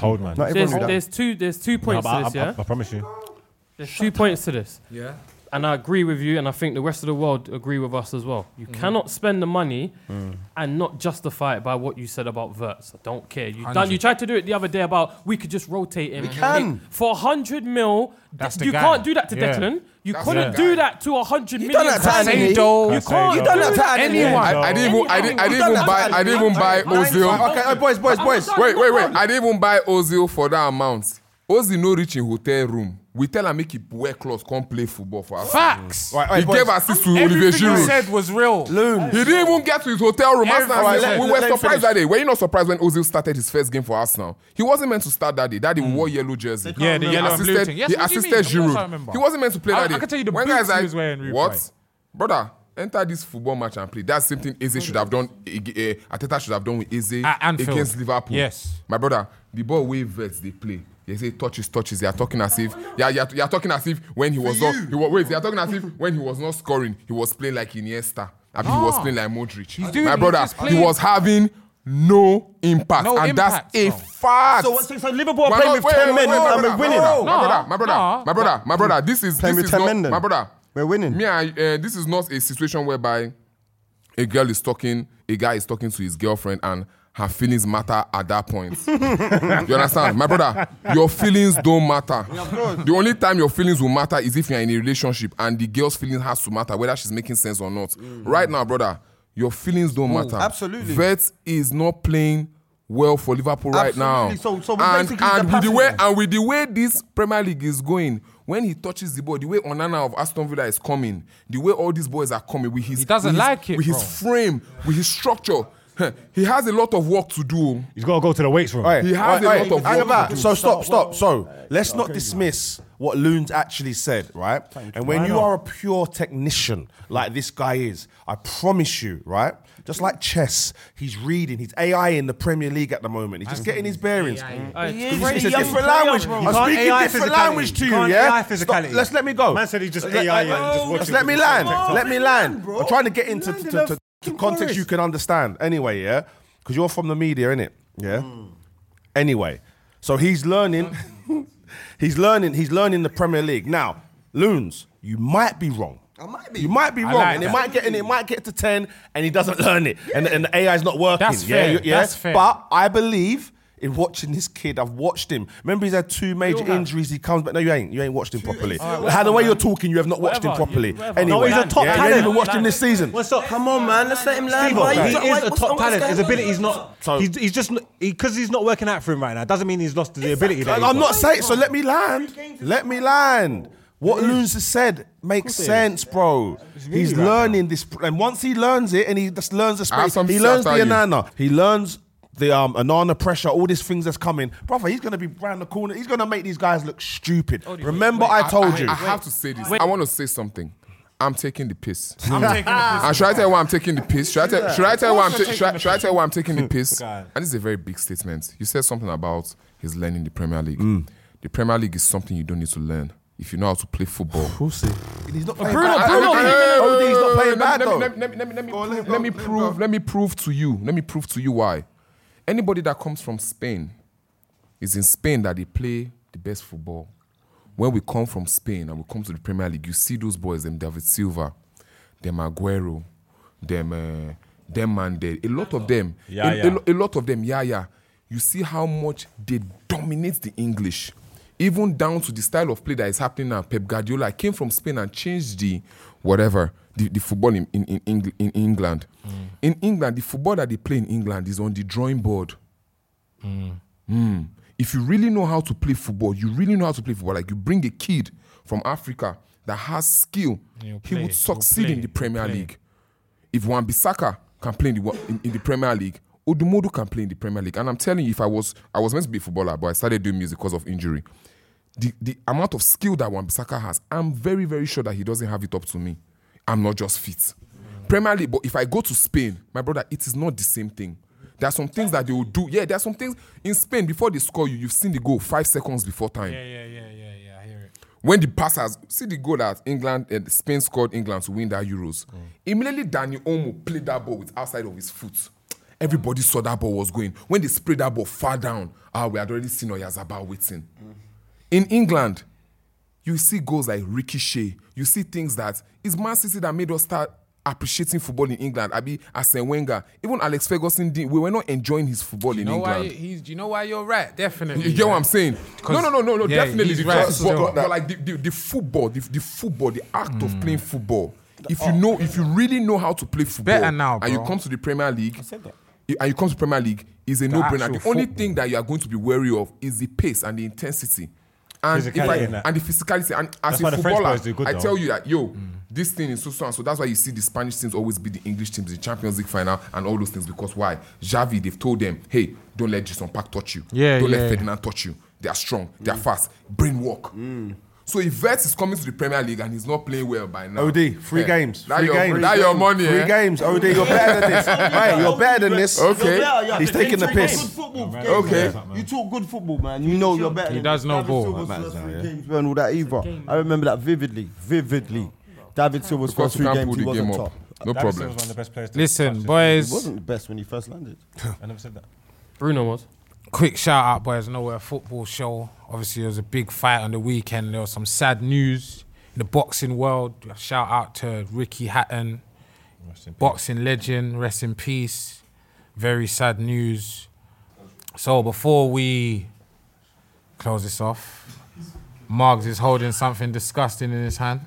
Cold, man. Not everyone There's, knew that. there's two. There's two No, points but I, to this. I, Yeah. I, I promise you. There's two points to this. Yeah. and I agree with you, and I think the rest of the world agree with us as well. You cannot spend the money and not justify it by what you said about Wirtz. I don't care. You done. You tried to do it the other day about we could just rotate him. We can. For a hundred mil. That's th- the you guy. can't do that to Yeah. Declan. You That's couldn't the do guy. that to a hundred You million. done that to pounds. Anthony. Sado. You can't You done do that to it. Anthony. Anyone. I, I didn't even, I didn't, I didn't even buy, I didn't even buy Ozil. Okay, uh, boys, boys, boys. Wait, wait, wait. I didn't even buy Ozil for that amount. Ozil no reach in hotel room. We tell him make him wear clothes, come play football for us. Facts. Right, right, He boys. gave assist to Olivier Everything you Giroud. said was real. Loon. He didn't even get to his hotel room. Everything Arsenal, you said. we Let- were let him surprised finish. that day. Were you not surprised when Ozil started his first game for Arsenal? He wasn't meant to start that day. That day wore yellow jersey. Yeah, the He yellow and blue assisted, thing. Yes, he what do you assisted mean? Of course I Giroud. remember. He wasn't meant to play I- that day. I can tell you the when boots guys he like, was wearing replay. what? Brother, enter this football match and play. That's the same thing Eze should have done. Uh, Arteta should have done with Eze At Anfield. against Liverpool. Yes. My brother, the ball way vets they play. They say touches, touches. They are talking as if yeah, you're, you're talking as if when he was not. He was, wait, they are talking as if when he was not scoring, he was playing like Iniesta. I mean, he was No. playing like Modric. doing- My he's brother, just he playing- was having no impact, No and impact, that's a bro. fact. So, so, so Liverpool are We're playing not- with wait, ten wait, men wait, and wait, we're winning. no, my No, brother, my brother, no. my brother, my brother. This is Playing this with is ten not, men then. my brother. We're winning. Me, I, uh, this is not a situation whereby a girl is talking, a guy is talking to his girlfriend, and her feelings matter at that point. You understand? My brother, your feelings don't matter. The only time your feelings will matter is if you're in a relationship and the girl's feelings has to matter, whether she's making sense or not. Right now, brother, your feelings don't matter. absolutely. Vets is not playing well for Liverpool right now. Absolutely. So- so we and basically and the with the way passenger. and with the way this Premier League is going, when he touches the ball, the way Onana of Aston Villa is coming, the way all these boys are coming with his He doesn't with his- like it, with his bro. frame, with his structure. He has a lot of work to do. He's got to go to the weights room. Right, He has right, a right. lot of Hang work about. to do. So stop, stop. So let's not dismiss what Loons actually said, right? And when Why you not? are a pure technician like this guy is, I promise you, right? Just like chess, he's reading. He's A I in the Premier League at the moment. He's just getting his bearings. Aye. He It's, is it's a young different player, language. bro. I'm You can't speaking A I different physicality. language to You you, can't yeah? A I Stop. physicality. Let's let me go. Man said he just Let- A I let- and just Let's watches let me it. land. Oh, Let me land. bro. I'm trying to get into Land to, in to, the to, to fucking context forest. you can understand. Anyway, yeah? Because you're from the media, innit? Yeah? Anyway, so he's learning. he's learning. He's learning the Premier League. Now, Loons, you might be wrong. I might be. You might be I wrong, like and it that. might get and it might get to ten, and he doesn't learn it, and, and the A I is not working. That's yeah, fair, you- yeah. that's fair. But I believe in watching this kid. I've watched him. Remember, he's had two major injuries. He comes back. No, you ain't. You ain't watched him properly. How the way you're talking, you have not watched him Whatever, properly. you- whatever. Anyway, No, he's a top yeah, You talent. ain't even watched him this season. What's up? Come on, man. Let's let him land. Why Steve, you- he why- is a what's- top what's talent. going His on? ability's not. So- he's, he's just because he's not working out for him right now. Doesn't mean he's lost the ability. That I'm he's not got. saying. So let me land. Let me land. What Loons has said makes sense, bro. really He's right learning this, and once he learns it, and he just learns the I have space, something he to learns the tell you. Anana, he learns the um Anana pressure, all these things that's coming, brother. He's gonna be round the corner. He's gonna make these guys look stupid. Remember, I told you. I have to say this. I want to say something. I'm taking the piss. I'm taking the piss. And should I tell you why I'm taking the piss? Should I tell, should I tell you why I'm Of course ta- you're should I, taking should I tell you why I'm taking the piss? God. And this is a very big statement. You said something about his learning the Premier League. The Premier League is something you don't need to learn if you know how to play football. We'll see. He's not playing Bruno, bad. Bruno, I- I- Bruno. I- I- he's not playing bad let, though. me, let, me, let, me, let me, let me, Go on, let prove, him let me go, let him prove go. let me prove to you. Let me prove to you why. Anybody that comes from Spain is in Spain that they play the best football. When we come from Spain and we come to the Premier League, you see those boys, them David Silva, them Aguero, them uh, them Mandel, a lot of them, Yeah, a, yeah. a lo- a lot of them, yeah, yeah. You see how much they dominate the English, even down to the style of play that is happening now. Pep Guardiola came from Spain and changed the whatever the, the football in in, in, Engl- in England. In England, the football that they play in England is on the drawing board. Mm. If you really know how to play football, you really know how to play football. Like you bring a kid from Africa that has skill, He'll he play, would he'll succeed play, in the he'll Premier play. League. If Wan-Bissaka can play in the, in, in the Premier League, Odumodu can play in the Premier League. And I'm telling you, if I was I was meant to be a footballer, but I started doing music because of injury. The the amount of skill that Wan-Bissaka has, I'm very, very sure that he doesn't have it up to me. I'm not just fit. Premier League, but if I go to Spain, my brother, it is not the same thing. There are some things that they will do. Yeah, there are some things in Spain, before they score you, you've seen the goal five seconds before time. Yeah, yeah, yeah, yeah, yeah. I hear it. When the passers see the goal that England, uh, Spain scored England to win that Euros, immediately Dani Olmo played that ball with outside of his foot. Everybody saw that ball was going. When they sprayed that ball far down, ah, we had already seen Oyarzabal waiting. In England, you see goals like Ricochet. You see things that it's Man City that made us start appreciating football in England. I be Arsene Wenger, even Alex Ferguson did. We were not enjoying his football You in know why England. he's? Do you know why you're right? Definitely. You get what I'm saying? No, no, no, no, no. Yeah, definitely, he's because, right but, still. but, but like the, the, the football, the, the football, the act Hmm. of playing football. If you know, if you really know how to play football, better now, and you bro. come to the Premier League, and you come to Premier League, is a no-brainer. actual The only football. thing that you are going to be wary of is the pace and the intensity, and if I, Physicality and that. and the physicality. And as That's why a the French footballer, boys do good I though. tell you that yo, this thing is so so and so. That's why you see the Spanish teams always beat the English teams in the Champions League final and all those things. Because why? Xavi, they've told them, hey, don't let Jason Park touch you. Yeah, don't yeah. let Ferdinand touch you. They are strong. They are fast. Brain work. So if Vets is coming to the Premier League and he's not playing well by now, O D, three eh, games. That Three your, games. That your money, Three eh? games. O D, you're better than this. Right, you're better than this. Okay. He's taking the piss. Good football. Okay. You talk good football, man. You know you're better. He than does know David ball. Silva's That first matters three now, yeah. games weren't all that either. I remember that vividly, vividly. David Silva's Because first you three can't games, pull he the wasn't game top. up. No David problem. Silva's one of the best players to Listen, touch He boys. wasn't the best when he first landed. I never said that. Bruno was. Quick shout out, boys. I know we're a football show. Obviously, there was a big fight on the weekend. There was some sad news in the boxing world. Shout out to Ricky Hatton, boxing legend. Rest in peace. Very sad news. So before we close this off, Margs is holding something disgusting in his hand.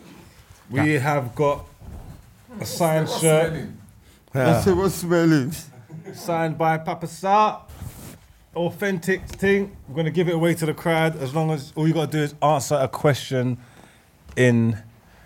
We have got a signed shirt That's it, what's smelling? signed by Papa Sa. Authentic thing. We're gonna give it away to the crowd as long as all you gotta do is answer a question in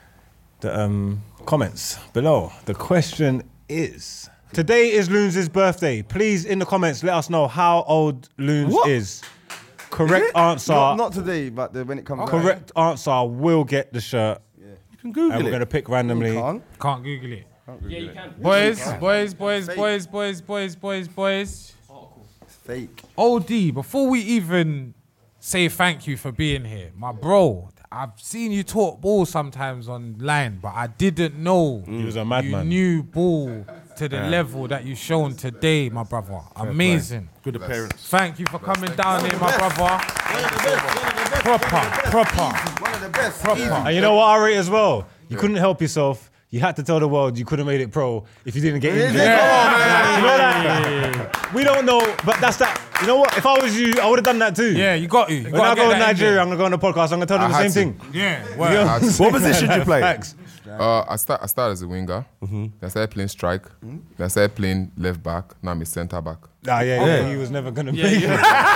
the um, comments below. The question is: today is Loons' birthday. Please, in the comments, let us know how old Loons What? is. Correct answer. Not, not today, but the, when it comes out. correct answer will get the shirt, You can Google and we're it. gonna pick randomly. You can't. Can't Google it. Yeah, you can. Boys, boys, boys, boys, boys, boys, boys, boys. Fake. O D, before we even say thank you for being here, my bro, I've seen you talk ball sometimes online, but I didn't know He was a you madman. knew ball to the level that you've shown today, my brother. Amazing. Good appearance. Thank you for coming down here, my brother. Proper, proper, One of the best. proper. And you know what I rate as well? You couldn't help yourself. You had to tell the world you couldn't have made it pro if you didn't get injured. You know that? We don't know, but that's that. You know what? If I was you, I would have done that too. Yeah, you got you. you When gotta I get go to that in Nigeria, there. I'm gonna go on the podcast. I'm gonna tell them I the same had to. thing. Yeah, well, I had to- What position did you play? Facts. Uh, I start. I started as a winger. Then I started playing strike. Then I started playing left back. Now I'm a centre back. Nah, yeah, yeah. He was never gonna make it.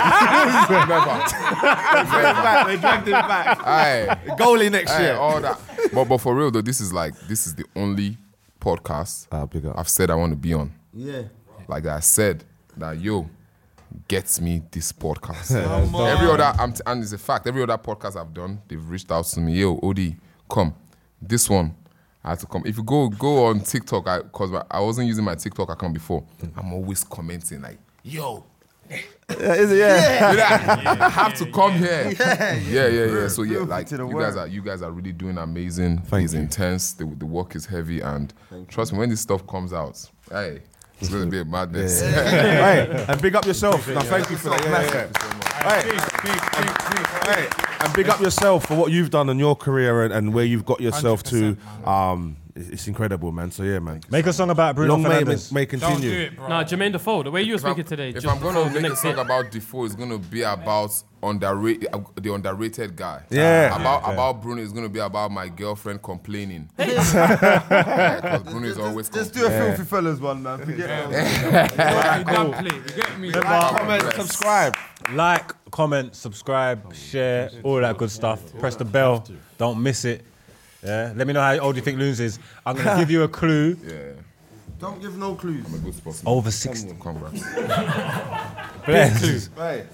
They dragged him back. Aye, Goalie next aye, year. all that. But but for real though, this is like this is the only podcast Ah, big up. I've said I want to be on. Yeah. Like I said that yo gets me this podcast. Every other I'm t- and it's a fact. Every other podcast I've done, they've reached out to me. Yo, O D, come. This one, I had to come. If you go go on TikTok, I because I wasn't using my TikTok account before. I'm always commenting like, yo. Yeah, is it? Yeah. You know, I have to come here. Yeah, yeah, yeah. yeah. So yeah, Welcome like to the you guys world. are you guys are really doing amazing. It's intense. The, the work is heavy, and trust me, when this stuff comes out, hey, it's gonna be a madness. Hey, and big up yourself. Now, thank you for that. Yeah, yeah. Hey, hey, and big up yourself for what you've done in your career and, and where you've got yourself to. Um, it's, it's incredible, man. So yeah, man. Make a song about Bruno Long may, may, Fernandes. may don't continue. do it, bro. Nah, Jermaine Defoe, the way you were If I'm- speaking today. If just I'm gonna before the make a next song hit. about Defoe, it's gonna be about underrated, uh, the underrated guy. Yeah. About about Bruno is gonna be about my girlfriend complaining. Yeah, because Bruno is always Just complaining. do a filthy fellas one, man. Forget that. You don't play, you get me? Comment, subscribe. Like, comment, subscribe, share, all that good stuff. Press the bell. Don't miss it. Yeah. Let me know how old you think Loons is. I'm gonna give you a clue. Yeah, Don't give no clues. I'm a good sport. Over sixty. Congrats. Bless. Hey.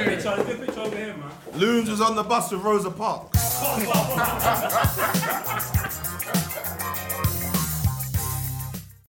Picture over here, man. Loons was on the bus with Rosa Parks.